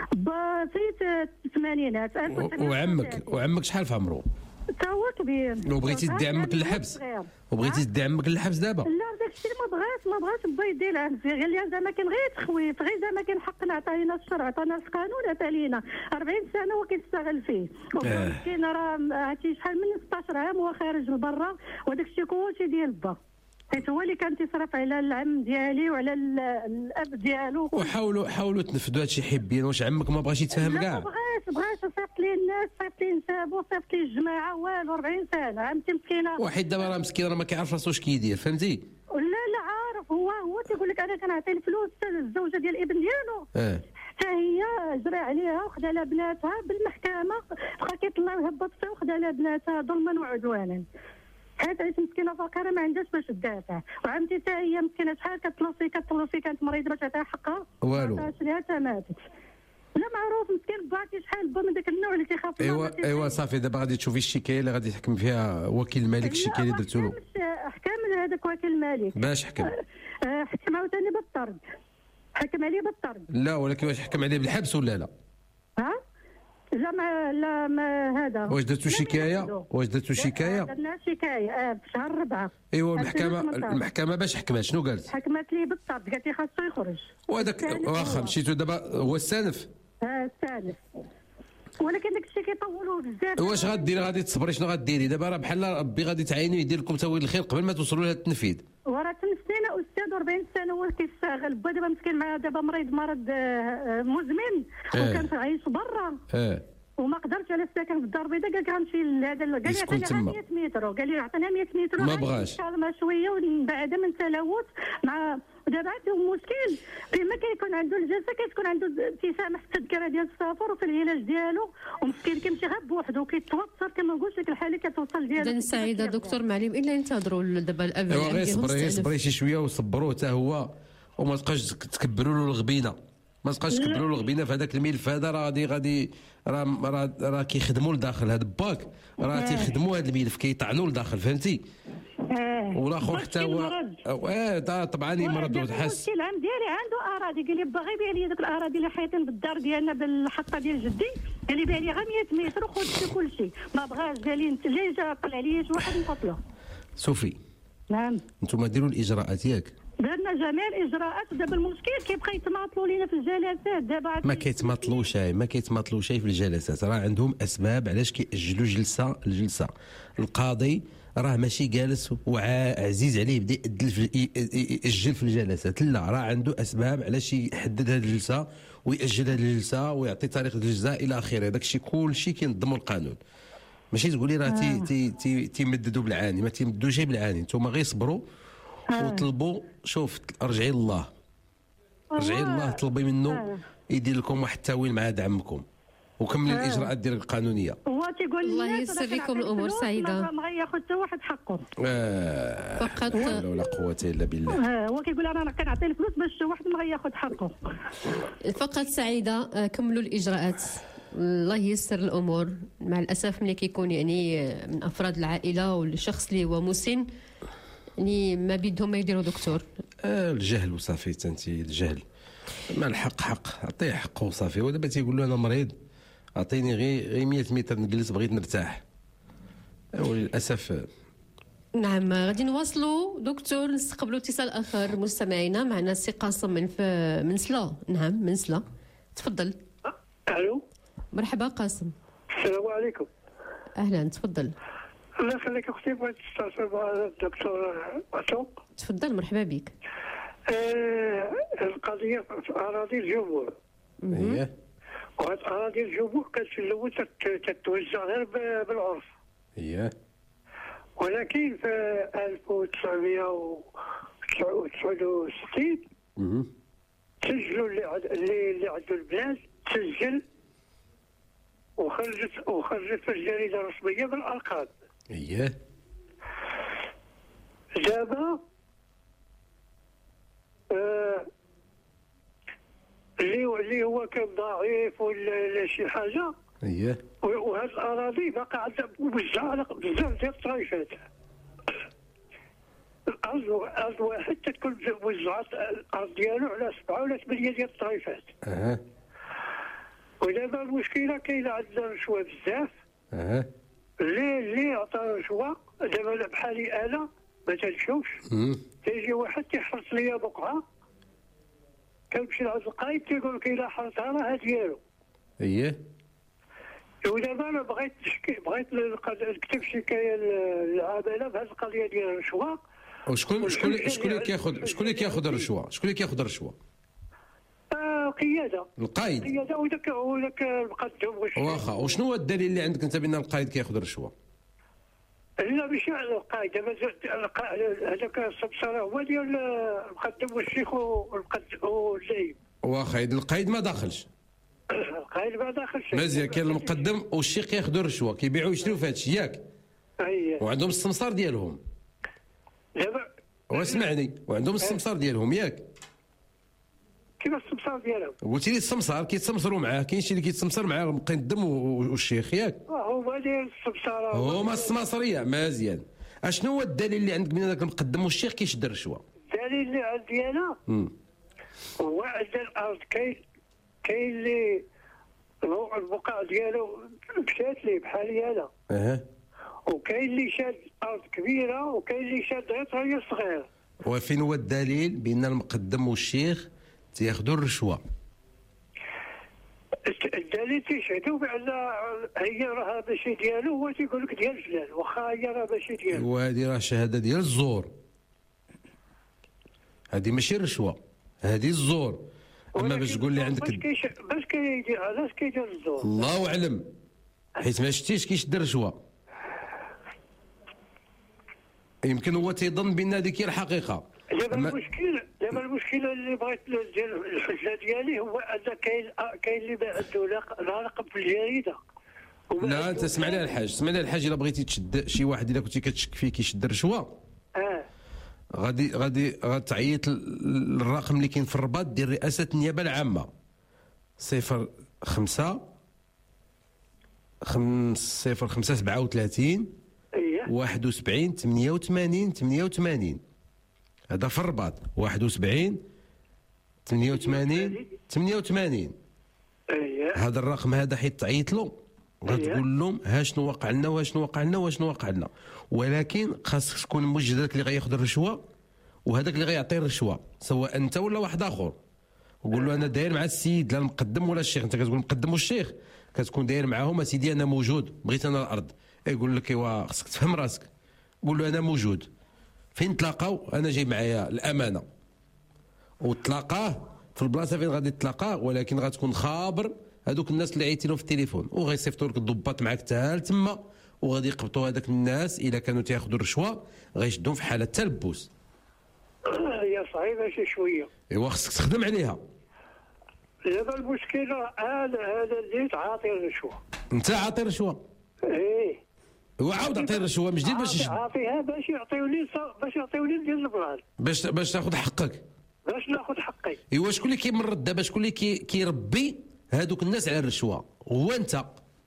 P: بسيت الثمانينات
C: و- وعمك وعمك شحال في عمرو؟
P: تا هو كبير.
C: وبغيتي تدي عمك للحبس؟ وبغيتي تدي عمك للحبس دابا؟
P: لا داك الشيء ما بغاش ما بغاش با يدير العهد، قال لي زعما كان غير تخويف، غير زعما كان حقنا عطاينا الشرع، عطانا القانون، عطا لينا أربعين سنه هو كيشتغل فيه،
C: آه.
P: مسكين راه عرفتي شحال من ستطاش عام وهو خارج لبرا، وداك الشيء كلشي ديال با، حيت هو اللي كان تيصرف على العم ديالي وعلى ال- الاب ديالو.
C: وحاولوا حاولوا تنفذوا هادشي حبين، واش عمك ما بغاش يتفاهم
P: لا ما
C: كاع؟
P: بغاش بغاش صيفط ليه الناس، صيفط ليه نسابو، صيفط ليه الجماعه، والو أربعين سنه عمتي مسكينه.
C: واحد دابا راه مسكين، راه ما كيعرف راسو واش كيدير، فهمتي؟
P: لا لا عارف، هو هو تيقول لك انا كنعطي الفلوس الزوجه ديال الابن ديالو،
C: اه
P: حتى هي جرى عليها وخدا لها بناتها بالمحكمه، بقى كيطلع وهبط فيها وخدا لها بناتها ظلما وعدوانا، حيت عيت مسكينه فقيره ما عندهاش باش تدافع، وعمتي حتى هي مسكينه شحال كتلوصي كتلوصي كانت مريضه باش تعطيها حقها،
C: والو.
P: ما عطاش ليها حتى ماتت. لا معروف مسكين باكي شحال با من داك النوع اللي تيخاف.
C: ايوا ايوا صافي، دابا غادي تشوفي الشكايه اللي غادي يحكم فيها وكيل الملك، الشكايه اللي درتو له.
P: حكم هذاك وكيل الملك
C: باش حكم؟
P: آه، حكم عاوتاني بالطرد، حكم عليه بالطرد.
C: لا، ولكن واش حكم عليه بالحبس ولا لا؟
P: ها؟ لا ما لا ما هذا.
C: واش درتو شكايه؟ واش درتو شكايه؟
P: درنا شكايه اه في شهر أربعة.
C: ايوا المحكمه
P: ألفين وثمنطاش.
C: المحكمه باش حكمت شنو قالت؟
P: حكمت ليه بالطرد، قالت لي خاصو يخرج.
C: وهذاك واخا مشيتو دابا هو السانف،
P: اه الثالث، ولكن داك الشيء كيطولوا بزاف.
C: واش غديري؟ غادي تصبري؟ شنو غديري دابا؟ راه بحال ربي غادي تعينو يدير لكم تاويل الخير قبل ما توصلوا لهذا التنفيذ.
P: وراه ثمان سنين استاذ وأربعين سنه هو كيشتغل، با دابا مسكين مع دابا مريض مرض آه، آه، مزمن،
C: آه.
P: وكان عايش برا
C: اه
P: وما قدرش على السكن في الدار البيضاء، قال لك غنمشي لهذا، قال لي
C: يسكن
P: عطيني
C: تما.
P: مية متر، قال لي عطينا مية متر،
C: ما بغاش.
P: ما شويه وبعد من تلوث مع دابا عنده مشكل فيما كيكون عنده الجلسه كتكون عنده ابتسامه حتى التذكره ديال السفر وفي العلاج ديالو، ومسكين كيمشي غير بوحدو كيتوتر كما قلت لك الحاله كتوصل ديالو.
B: اذا سعيده دكتور معلم، الا ينتظروا دابا الاب
C: ايوا غير
B: ديالهم
C: صبري، غير
B: استأنف.
C: صبري شي شويه وصبروه حتى هو، وما تبقاش تكبروا له الغبينه، ما تبقاش تكبروا له الغبينه في هذاك الملف هذا، راه غادي غادي راه راه راه كيخدموا لداخل هذا باك، راه تيخدموا هذا الملف كيطعنوا لداخل، فهمتي؟
P: اه
C: والاخر حتى هو اه دا- طبعا يمرض وتحس.
P: المشكل عام ديالي عنده اراضي، قال لي باغي يبيع لي دوك الاراضي اللي حيطين بالدار ديالنا بالحطه ديال جدي، قال لي بيع لي غير مية متر وخذ كل شيء، ما بغاش، قال لي انت اللي جا طلع لي شي واحد نقتلو.
C: صوفي،
P: نعم
C: انتم ديروا الاجراءات ياك؟
P: درنا جميع الاجراءات ودابا المشكل كيبقى يتماطلوا لينا في الجلسات دابا عاد
C: ما كيتماطلوش شي ما كيتماطلوش شي في الجلسات، راه عندهم اسباب علاش كيأجلوا جلسه لجلسه. القاضي راه ماشي جالس وعزيز عليه يبدا يأجل في يأجل في الجلسات، لا راه عنده اسباب علاش يحدد هذه الجلسه ويأجل هذه الجلسه ويعطي تاريخ الجلسه الى اخره. داك الشيء كلشي كينظموا القانون، ماشي تقولي راه تي تي تي تيمددوا بالعاني، ما تيمددوش شي بالعاني. نتوما غير صبروا وطلبوا. شوف رجعي لله، رجعي لله، طلبي منه يدير لكم واحد التاويل مع هذا عمكم وكملي الاجراءات ديالك القانونيه.
P: هو تيقول
B: الله ييسر لكم الامور سعيده.
P: ما غياخذ حتى واحد حقه
C: آه
B: فقط
C: لا حول ولا قوه الا بالله.
P: آه، هو كيقول انا كنعطي الفلوس باش شي واحد ما غياخذ حقه.
B: فقط سعيده. آه، كملوا الاجراءات، الله ييسر الامور. مع الاسف ملي كيكون يعني من افراد العائله والشخص اللي هو مسن يعني ما بيدهم ما يديروا دكتور.
C: آه الجهل وصافي، تنتي الجهل. ما الحق حق، عطيه حقه وصافي. ودابا تيقول له انا مريض عطيني غير غير مية متر نجلس، بغيت نرتاح. وللاسف.
B: نعم، غادي نواصلوا دكتور، نستقبلوا اتصال اخر مستمعينا. معنا سي قاسم من ف... من سلا. نعم من سلا، تفضل.
U: الو،
B: مرحبا قاسم.
U: السلام عليكم.
B: اهلا، تفضل.
U: الله يخليك اختي، بغيت نستفسر مع الدكتور معتوق.
B: تفضل، مرحبا بك.
U: آه القضيه في اراضي الجمهور.
C: اييه.
U: وهاد اراضي الجمهور كانت في الاول تتوزع غير بالعرف.
C: اييه.
U: ولكن في ألف وتسعمائة وتسعة وستين سجلوا اللي عد... اللي اللي عندو البلاد تسجل وخرجت وخرجت في الجريده الرسميه بالارقام.
C: اييه.
U: دابا آه اللي اللي هو كان ضعيف ولا شي حاجه.
C: اييه.
U: وهاد الاراضي باقا عندها موزعه على بزاف ديال الطريفات. الارض ارض واحد تكون موزعه الارض ديالو على سبعه ولا ثمانيه ديال الطريفات.
C: اها.
U: ودابا المشكله كاينه عندنا رشوه بزاف.
C: اها.
U: اللي اللي عطى رشوه دابا بحالي انا ما تنشوفش. تيجي واحد تيحرص ليا بقعه، كنمشي لعند القايد تيقول لك الا حرصها راه ديالو.
C: اييه.
U: ودابا انا بغيت نشكي بغيت نكتب شكايه للعداله بهذه القضيه ديال الرشوه.
C: وشكون شكون شكون اللي كياخذ شكون اللي كياخذ الرشوه؟ شكون اللي كياخذ الرشوه؟
U: آه قياده.
C: القايد.
U: قياده وداك وداك المقدم.
C: واخا، وشنو هو الدليل اللي عندك انت بان القايد كياخذ الرشوه؟
U: لا ماشي على القايد، دابا هذاك السمساره هو ديال المقدم والشيخ والمقدم والزايد.
C: واخا، القايد ما داخلش.
U: القايد ما داخلش.
C: مزيان، كاين المقدم والشيخ كياخذوا الرشوه، كيبيعوا ويشريوا في هذا الشيء ياك؟
U: اييه.
C: وعندهم السمسار ديالهم.
U: دابا
C: واسمعني، وعندهم السمسار ديالهم ياك؟
U: كيف السمسار ديالهم؟
C: قلت لي السمسار كيتسمسروا معاه، كاين شي اللي كيتسمسر معاه مقدم والشيخ ياك؟
U: هما ديال السمساره.
C: هما السماسريه. مزيان، اشنو هو الدليل اللي عندك من هذاك المقدم والشيخ كيشد الرشوه؟
U: الدليل اللي عندي انا هو عند الارض كاين كاين اللي البقع ديالو مشات ليه بحالي انا.
C: اها.
U: وكاين اللي شاد ارض كبيره وكاين اللي شاد غير طريق صغير.
C: وفين هو الدليل بان المقدم والشيخ تياخذوا الرشوه؟
U: الدليل تيشهدوا بان هي راه ماشي ديالو، هو تيقول لك ديال فلان واخا هي راه ماشي ديالو.
C: وهذه راه شهاده ديال الزور، هذه ماشي الرشوه، هذه الزور. اما باش تقول لي عندك
U: باش كيدير علاش كيدير الزور
C: الله اعلم، حيت ما شتيش كيشد الرشوه. يمكن هو تيظن بان هذيك هي الحقيقه.
U: دابا المشكل دابا المشكله اللي بغيت ديال الحجه ديالي هو ان كاين كاين اللي ما عنده لا رقم في الجريده.
C: لا انت اسمع لي الحاج، اسمع لي الحاج، الا بغيتي تشد شي واحد الا كنتي كتشك فيه كيشد الرشوه
U: اه
C: غادي غادي غتعيط للرقم اللي كاين في الرباط ديال رئاسه النيابه العامه صفر خمسة خمس صفر خمسة سبعة وثلاثين واحد وسبعين ثمانية وثمانين ثمانية وثمانين. هذا في الرباط واحد وسبعين ثمانية وثمانين ثمانية وثمانين. هذا الرقم هذا حيت تعيط له غتقول لهم ها شنو وقع لنا وها شنو وقع لنا وها شنو وقع لنا، ولكن خاصك تكون موجد لك اللي غياخذ الرشوه وهذاك اللي غيعطي الرشوه سواء انت ولا واحد اخر، وقول له انا داير مع السيد لا المقدم ولا الشيخ، انت كتقول المقدم والشيخ كتكون داير معاهم اسيدي انا موجود بغيت انا الارض، يقول لك ايوا خصك تفهم راسك، قول له انا موجود فين تلاقاو انا جاي معايا الامانه، وتلاقاه في البلاصه فين غادي تلاقاه، ولكن غتكون خابر هذوك الناس اللي عيطي لهم في التليفون، وغيصيفطوا لك الضباط معاك حتى تما، وغادي يقبطوا هذاك الناس الا كانوا تياخذوا الرشوه غيشدوهم في حاله تلبس.
U: هي صعيبه شي شويه.
C: ايوا خصك تخدم عليها.
U: دابا المشكله هذا هذا اللي تعاطي الرشوه.
C: انت عاطي رشوه.
U: ايه.
C: هو عاود عطيه الرشوه من جديد باش
U: عاطيها باش يعطيوني باش يعطيوني ديال البلاد.
C: باش باش تاخذ حقك.
U: باش ناخذ حقي.
C: ايوا شكون اللي كيمرض دابا، شكون اللي كي كيربي هذوك الناس على الرشوه؟ هو انت.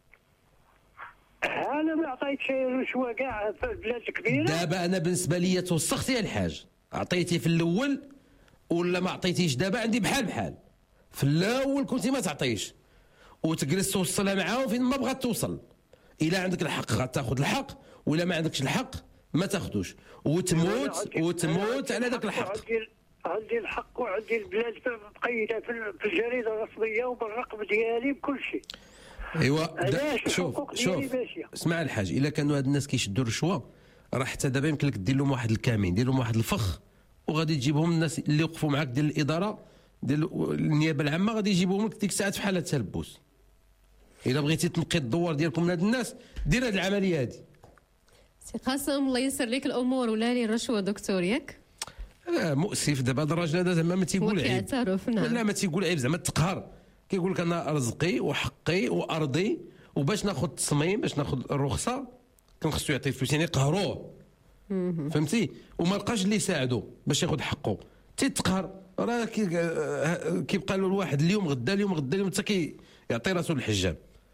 U: انا ما عطيتش الرشوه كاع في البلاد الكبيره.
C: دابا انا بالنسبه لي توسختي يا الحاج، عطيتي في الاول ولا ما عطيتيش؟ دابا عندي بحال بحال، في الاول كنتي ما تعطيش وتجلس توصلها معاهم فين ما بغات توصل، الا عندك الحق غتاخذ الحق، ولا ما عندكش الحق ما تاخذوش، وتموت وتموت على ذاك الحق.
U: عندي الحق وعندي البلاد مقيده في الجريده الرسميه وبالرقم ديالي بكل شيء.
C: ايوا شوف شوف اسمع الحاج، الا كانوا هاد الناس كيشدوا الرشوه راه حتى دابا يمكن لك دير لهم واحد الكامين، دير لهم واحد الفخ، وغادي تجيبهم الناس اللي وقفوا معاك ديال الاداره ديال النيابه العامه غادي يجيبوهم لك ديك الساعات في حاله تلبس. الا بغيتي تنقي الدوار ديالكم من هاد الناس دير هاد العمليه هادي.
B: سي قاسم الله يسر لك الامور ولا لي الرشوه دكتور ياك؟
C: اه مؤسف دابا هذا الراجل هذا زعما ما تيقول عيب.
B: وكيعترف نعم.
C: لا ما تيقول عيب، زعما تقهر، كيقول لك انا رزقي وحقي وارضي، وباش ناخذ التصميم باش ناخذ الرخصه كان خصو يعطي فلوس، يعني قهروه فهمتي، وما لقاش اللي يساعدو باش ياخذ حقه، تيتقهر راه كيبقى له الواحد اليوم غدا اليوم غدا اليوم حتى كيعطي راسو الحجام.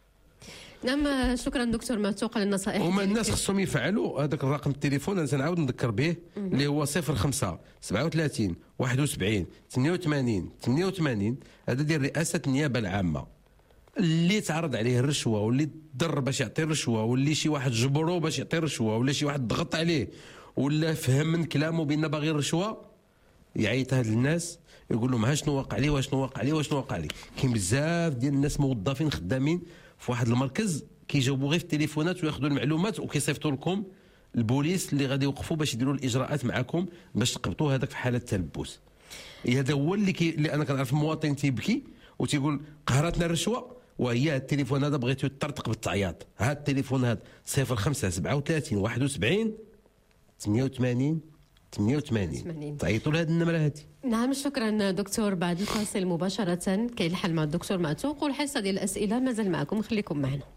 B: نعم شكرا دكتور معتوق على النصائح.
C: هما الناس خصهم يفعلوا هذاك الرقم التليفون، انا سنعاود نذكر به اللي هو صفر خمسة سبعة وثلاثين واحد وسبعين ثمانية وثمانين ثمانية وثمانين، هذا ديال رئاسه النيابه العامه. اللي تعرض عليه الرشوه واللي ضر باش يعطي الرشوه، واللي شي واحد جبرو باش يعطي الرشوه، ولا شي واحد ضغط عليه ولا فهم من كلامه بان باغي الرشوه، يعيط هاد الناس يقول لهم ها شنو واقع لي وشنو واقع لي وشنو واقع لي. كاين بزاف ديال الناس موظفين خدامين في واحد المركز كيجاوبوا غير في التليفونات وياخذوا المعلومات وكيصيفطوا لكم البوليس اللي غادي يوقفوا باش يديروا الاجراءات معكم باش تقبطوا هذاك في حاله تلبس. هذا هو اللي, كي... اللي انا كنعرف المواطن تيبكي وتيقول قهرتنا الرشوه، وهي التليفون هذا بغيتو تطرطق بالتعياط. هذا التليفون هذا صفر خمسة سبعة وثلاثين واحد وسبعين ثمانية وثمانين ثمانية وثمانين، تعيطوا لهذه النمره هذه.
B: نعم شكرا دكتور. بعد الفاصل مباشره كاين الحل مع الدكتور معتوق، والحصه ديال الاسئله مازال معكم، خليكم معنا.